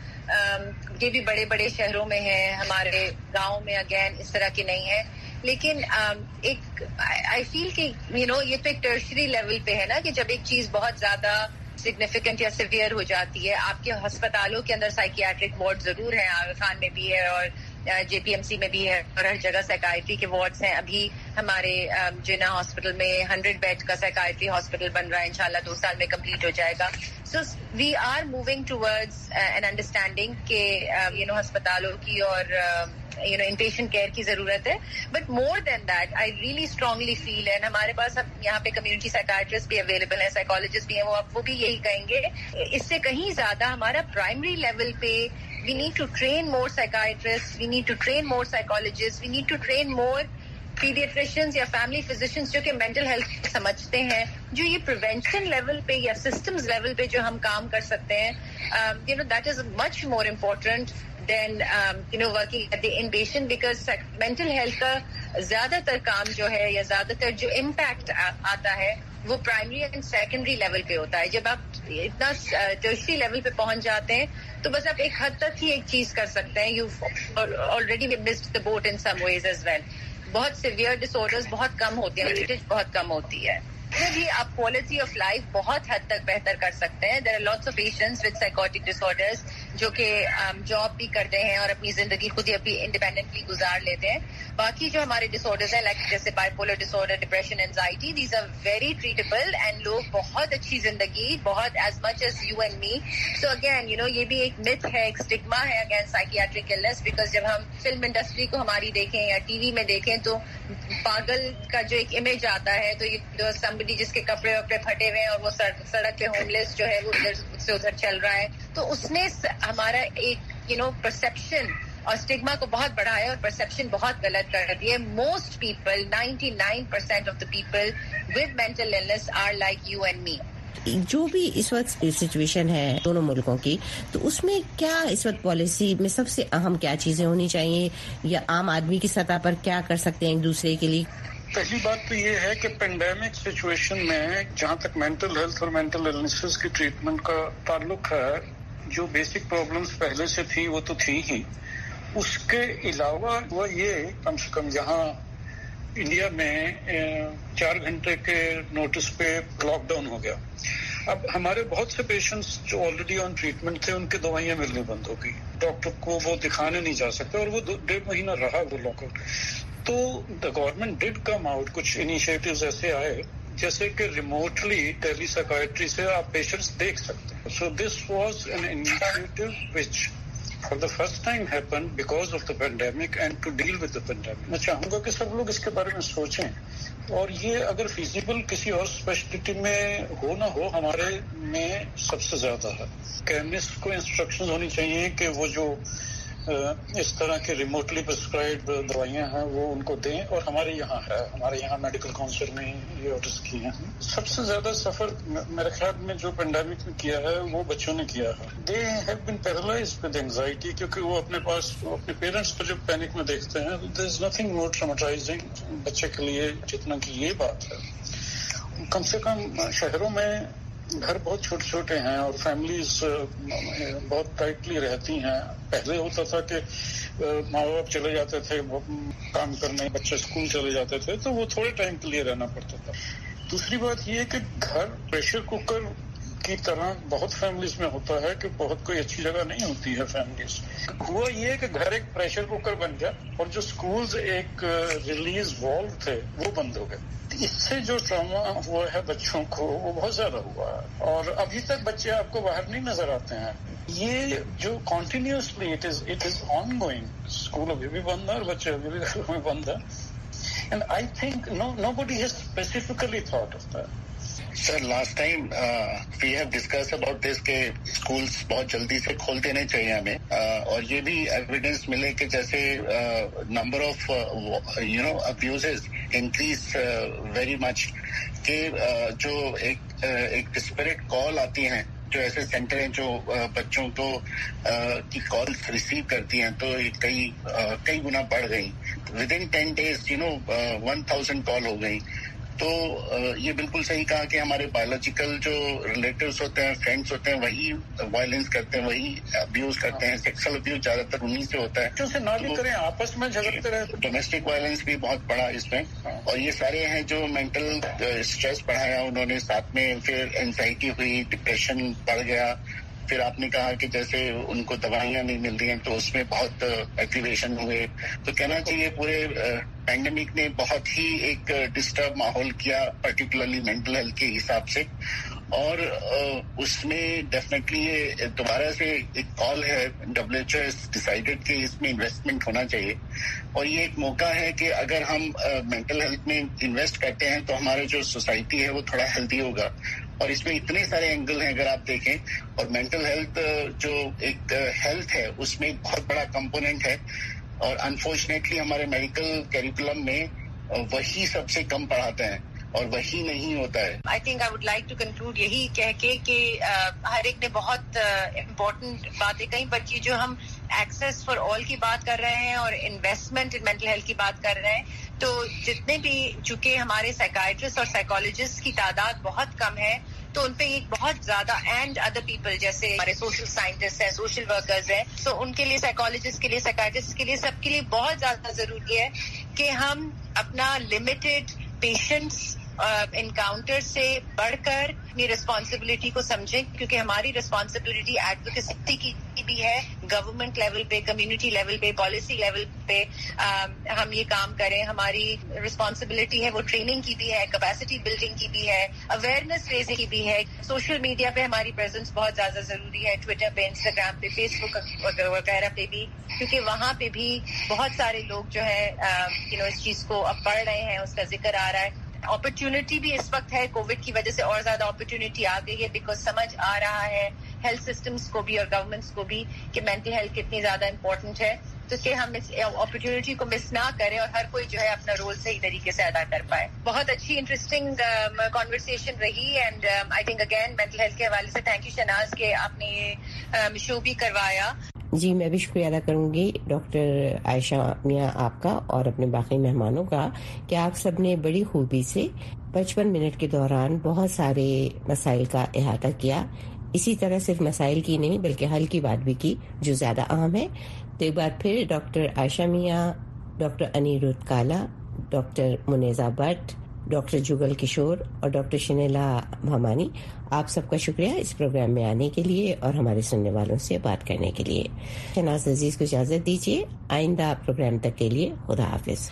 یہ بھی بڑے بڑے شہروں میں ہیں. ہمارے گاؤں میں اگین اس طرح کی نہیں ہے. لیکن ایک آئی فیل کہ یو نو یہ تو ایک ٹرشری لیول پہ ہے نا کہ جب ایک چیز بہت زیادہ سگنیفیکنٹ یا سیویئر ہو جاتی ہے. آپ کے ہسپتالوں کے اندر سائکیاٹرک وارڈ ضرور ہیں, عامر خان میں بھی ہے اور جے پی ایم سی میں بھی ہے اور ہر جگہ سائکائٹری کے وارڈز ہیں. ابھی ہمارے جنا ہاسپٹل میں ہنڈریڈ بیڈ کا سائکائٹری ہاسپٹل بن رہا ہے, انشاءاللہ دو سال میں کمپلیٹ ہو جائے گا. So we are moving towards an understanding کہ یو نو ہسپتالوں کی اور you know in patient care کی ضرورت ہے. But more than that I really strongly feel and ہمارے پاس اب یہاں پہ کمیونٹی سائکائٹرسٹ بھی اویلیبل ہیں, سائیکالوجسٹ بھی ہیں, وہ اب وہ بھی یہی کہیں گے. اس سے کہیں زیادہ ہمارا پرائمری لیول پہ we need to train more psychiatrists, we need to train more psychologists, we need to train more pediatricians یا family physicians جو کہ mental health سمجھتے ہیں, جو یہ prevention level پہ یا systems level پہ جو ہم کام کر سکتے ہیں. um, you know that is much more important than um, you know working at the inpatient because mental health کا زیادہ تر کام جو ہے یا زیادہ تر جو impact آتا ہے وہ پرائمری اینڈ سیکنڈری لیول پہ ہوتا ہے. جب آپ اتنا ٹرشری لیول پہ پہنچ جاتے ہیں تو بس آپ ایک حد تک ہی ایک چیز کر سکتے ہیں. You already missed the boat in some ways as well. بہت سیویئر ڈس آرڈرز بہت کم ہوتی ہیں, ریلیٹڈ بہت کم ہوتی ہے. پھر بھی آپ کوالٹی آف لائف بہت حد تک بہتر کر سکتے ہیں. There are lots of patients with psychotic disorders جو کہ جاب بھی کرتے ہیں اور اپنی زندگی خود ہی اپنی انڈیپینڈنٹلی گزار لیتے ہیں. باقی جو ہمارے ڈس آرڈرز ہیں لائک جیسے bipolar disorder, depression, anxiety, these are very treatable and لوگ بہت اچھی زندگی, بہت as much as you and me. So again you know یہ بھی ایک متھ ہے, ایک اسٹگما ہے اگین سائکیاٹرک النس. بیکاز جب ہم فلم انڈسٹری کو ہماری دیکھیں یا ٹی وی میں دیکھیں تو پاگل کا جو ایک امیج آتا ہے تو یہ سمبڈی جس کے کپڑے وپڑے پھٹے ہوئے ہیں اور وہ سڑک پہ ہوم لیس جو ہے وہ ادھر سے ادھر چل رہا ہے, تو اس نے ہمارا ایک یو نو پرسپشن اور اسٹگما کو بہت بڑھایا اور پرسپشن بہت غلط کر دی ہے. Most people ninety nine percent of the people with mental illness are like you and me. जो भी इस वक्त सिचुएशन है दोनों मुल्कों की, तो उसमें क्या इस वक्त पॉलिसी में सबसे अहम क्या चीजें होनी चाहिए, या आम आदमी की सतह पर क्या कर सकते हैं एक दूसरे के लिए? पहली बात तो ये है कि पेंडेमिक सिचुएशन में जहाँ तक मेंटल हेल्थ और मेंटल इलनेसेस की ट्रीटमेंट का ताल्लुक है, जो बेसिक प्रॉब्लम्स पहले से थी वो तो थी ही, उसके अलावा वो ये कम से कम यहाँ इंडिया में चार घंटे के नोटिस पे लॉकडाउन हो गया। अब हमारे बहुत से पेशेंट्स जो ऑलरेडी ऑन ट्रीटमेंट थे उनकी दवाइयां मिलनी बंद हो गई, डॉक्टर को वो दिखाने नहीं जा सकते, और वो डेढ़ महीना रहा वो लॉकआउट। तो the government did come out, कुछ इनिशिएटिव्स ऐसे आए जैसे कि रिमोटली टेली साइकियाट्री से आप पेशेंट्स देख सकते हैं। So this was an initiative which for the first time happened because of the pandemic and to deal with the pandemic. मैं चाहूंगा कि सब लोग इसके बारे में सोचें, और ये अगर फिजिबल किसी और स्पेशलिटी में हो ना हो, हमारे में सबसे ज्यादा है। केमिस्ट को इंस्ट्रक्शंस होनी चाहिए कि वो जो इस तरह के रिमोटली प्रिस्क्राइब दवाइयां हैं वो उनको दें, और हमारे यहाँ है, हमारे यहाँ मेडिकल काउंसिल में ये ऑर्डर्स किए हैं। सबसे ज्यादा सफर मेरे ख्याल में जो पेंडेमिक में किया है वो बच्चों ने किया है। They have been paralysed with anxiety, क्योंकि वो अपने पास वो अपने पेरेंट्स को जब पैनिक में देखते हैं, there is nothing more traumatising बच्चे के लिए जितना कि ये बात है। कम से कम शहरों में घर बहुत छोटे छोटे हैं और फैमिलीज बहुत टाइटली रहती हैं। पहले होता था कि माँ बाप चले जाते थे काम करने, बच्चे स्कूल चले जाते थे, तो वो थोड़े टाइम के लिए रहना पड़ता था। दूसरी बात ये कि घर प्रेशर कुकर की तरह बहुत फैमिलीज में होता है कि बहुत कोई अच्छी जगह नहीं होती है फैमिलीज। हुआ ये कि घर एक प्रेशर कुकर बन गया, और जो स्कूल्स एक रिलीज वॉल्व थे वो बंद हो गए। इससे जो ट्रॉमा हुआ है बच्चों को वो बहुत ज्यादा हुआ है, और अभी तक बच्चे आपको बाहर नहीं नजर आते हैं। ये जो continuously it is it is ongoing. School अभी भी बंद है और बच्चे अभी भी घरों में बंद है, and I think no nobody has specifically thought of that. Sir, last time we have discuss about this के स्कूल्स बहुत जल्दी से खोल देने चाहिए हमें, uh, और ये भी एविडेंस मिले कि जैसे number of you know abuses increase very much, के uh, जो एक uh, एक डिस्पैरेट कॉल आती हैं, जो ऐसे सेंटर हैं जो uh, बच्चों को uh, की कॉल्स रिसीव करती हैं, तो ये कई uh, कई गुना बढ़ गई। Within ten days you know one thousand call हो गई। तो ये बिल्कुल सही कहा कि हमारे बायोलॉजिकल जो रिलेटिव्स होते हैं, फ्रेंड्स होते हैं, वही वायलेंस करते हैं, वही अब्यूज करते हैं। सेक्सुअल अब्यूज ज्यादातर उन्हीं से होता है, क्योंकि ना भी करें, आपस में झगड़ते रहे। डोमेस्टिक वायलेंस भी बहुत बड़ा इसमें, और ये सारे हैं जो मेंटल स्ट्रेस बढ़ाया उन्होंने, साथ में फिर एंजाइटी हुई, डिप्रेशन बढ़ गया। फिर आपने कहा कि जैसे उनको दवाइयां नहीं मिल रही हैं, तो उसमें बहुत एग्रीवेशन हुए। तो कहना चाहिए पूरे पैंडेमिक ने बहुत ही एक डिस्टर्ब माहौल किया, पर्टिकुलरली मेंटल हेल्थ के हिसाब से। और उसमें डेफिनेटली ये दोबारा से एक कॉल है, W H O has decided कि इसमें इन्वेस्टमेंट होना चाहिए, और ये एक मौका है कि अगर हम मेंटल हेल्थ में इन्वेस्ट करते हैं तो हमारा जो सोसाइटी है वो थोड़ा हेल्दी होगा। और इसमें इतने सारे एंगल हैं अगर आप देखें, और मेंटल हेल्थ जो एक हेल्थ है उसमें एक बहुत बड़ा कंपोनेंट है, और अनफॉर्चुनेटली हमारे मेडिकल करिकुलम में वही सबसे कम पढ़ाते हैं और वही नहीं होता है। I think I would like to conclude यही कह के कि हर एक ने बहुत इम्पोर्टेंट uh, बातें कही, बट ये जो हम एक्सेस फॉर ऑल की बात कर रहे हैं और इन्वेस्टमेंट इन मेंटल हेल्थ की बात कर रहे हैं, तो जितने भी चूंकि हमारे साइकाइट्रिस्ट और साइकोलॉजिस्ट की तादाद बहुत कम है, तो उनपे एक बहुत ज्यादा एंड अदर पीपल जैसे हमारे सोशल साइंटिस्ट हैं, सोशल वर्कर्स हैं, तो उनके लिए, साइकोलॉजिस्ट के लिए, साइकाइट्रिस्ट के लिए, सबके लिए बहुत ज्यादा जरूरी है कि हम अपना लिमिटेड पेशेंट्स इनकाउंटर से बढ़कर अपनी रिस्पॉन्सिबिलिटी को समझें, क्योंकि हमारी रिस्पॉन्सिबिलिटी एडवोकेसी की भी है, गवर्नमेंट लेवल पे, कम्युनिटी लेवल पे, पॉलिसी लेवल पे आ, हम ये काम करें। हमारी रिस्पॉन्सिबिलिटी है वो ट्रेनिंग की भी है, कैपेसिटी बिल्डिंग की भी है, अवेयरनेस रेजिंग की भी है। सोशल मीडिया पे हमारी प्रेजेंस बहुत ज्यादा जरूरी है, ट्विटर पे, इंस्टाग्राम पे, फेसबुक वगैरह पे भी, क्योंकि वहां पे भी बहुत सारे लोग जो है यू नो इस चीज को अब पढ़ रहे हैं, उसका जिक्र आ रहा है। अपॉर्चुनिटी भी इस वक्त है, कोविड की वजह से और ज्यादा अपॉर्चुनिटी आ गई है, बिकॉज समझ आ रहा है हेल्थ सिस्टम्स को भी और गवर्नमेंट्स को भी कि मेंटल हेल्थ कितनी ज्यादा इम्पोर्टेंट है। تو اس کے ہم اس اپرچونٹی کو مس نہ کریں اور ہر کوئی جو ہے اپنا رول صحیح طریقے سے ادا کر پائے. بہت اچھی انٹرسٹنگ کانورسیشن رہی and I think again mental health کے حوالے سے تھینک یو شہناز کہ آپ نے شو بھی کروایا. جی میں بھی شکریہ ادا کروں گی ڈاکٹر عائشہ میاں آپ کا اور اپنے باقی مہمانوں کا کہ آپ سب نے بڑی خوبی سے پچپن منٹ کے دوران بہت سارے مسائل کا احاطہ کیا. اسی طرح صرف مسائل کی نہیں بلکہ حل کی بات بھی کی جو زیادہ اہم ہے. تو ایک بار پھر ڈاکٹر عائشہ میاں، doctor Aniruddh Kala, doctor Muneeza Butt, doctor Jugal Kishore اور ڈاکٹر شنیلا بھامانی، آپ سب کا شکریہ اس پروگرام میں آنے کے لیے اور ہمارے سننے والوں سے بات کرنے کے لیے. شہناز عزیز کو اجازت دیجیے. آئندہ پروگرام تک کے لیے خدا حافظ.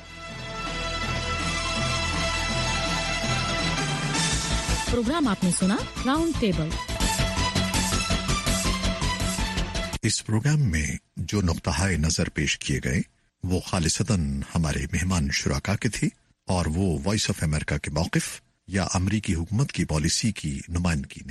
پروگرام آپ نے سنا راؤنڈ ٹیبل. اس پروگرام میں جو نقطہ نظر پیش کیے گئے وہ خالصتاً ہمارے مہمان شرکا کے تھے اور وہ وائس آف امریکہ کے موقف یا امریکی حکومت کی پالیسی کی نمائندگی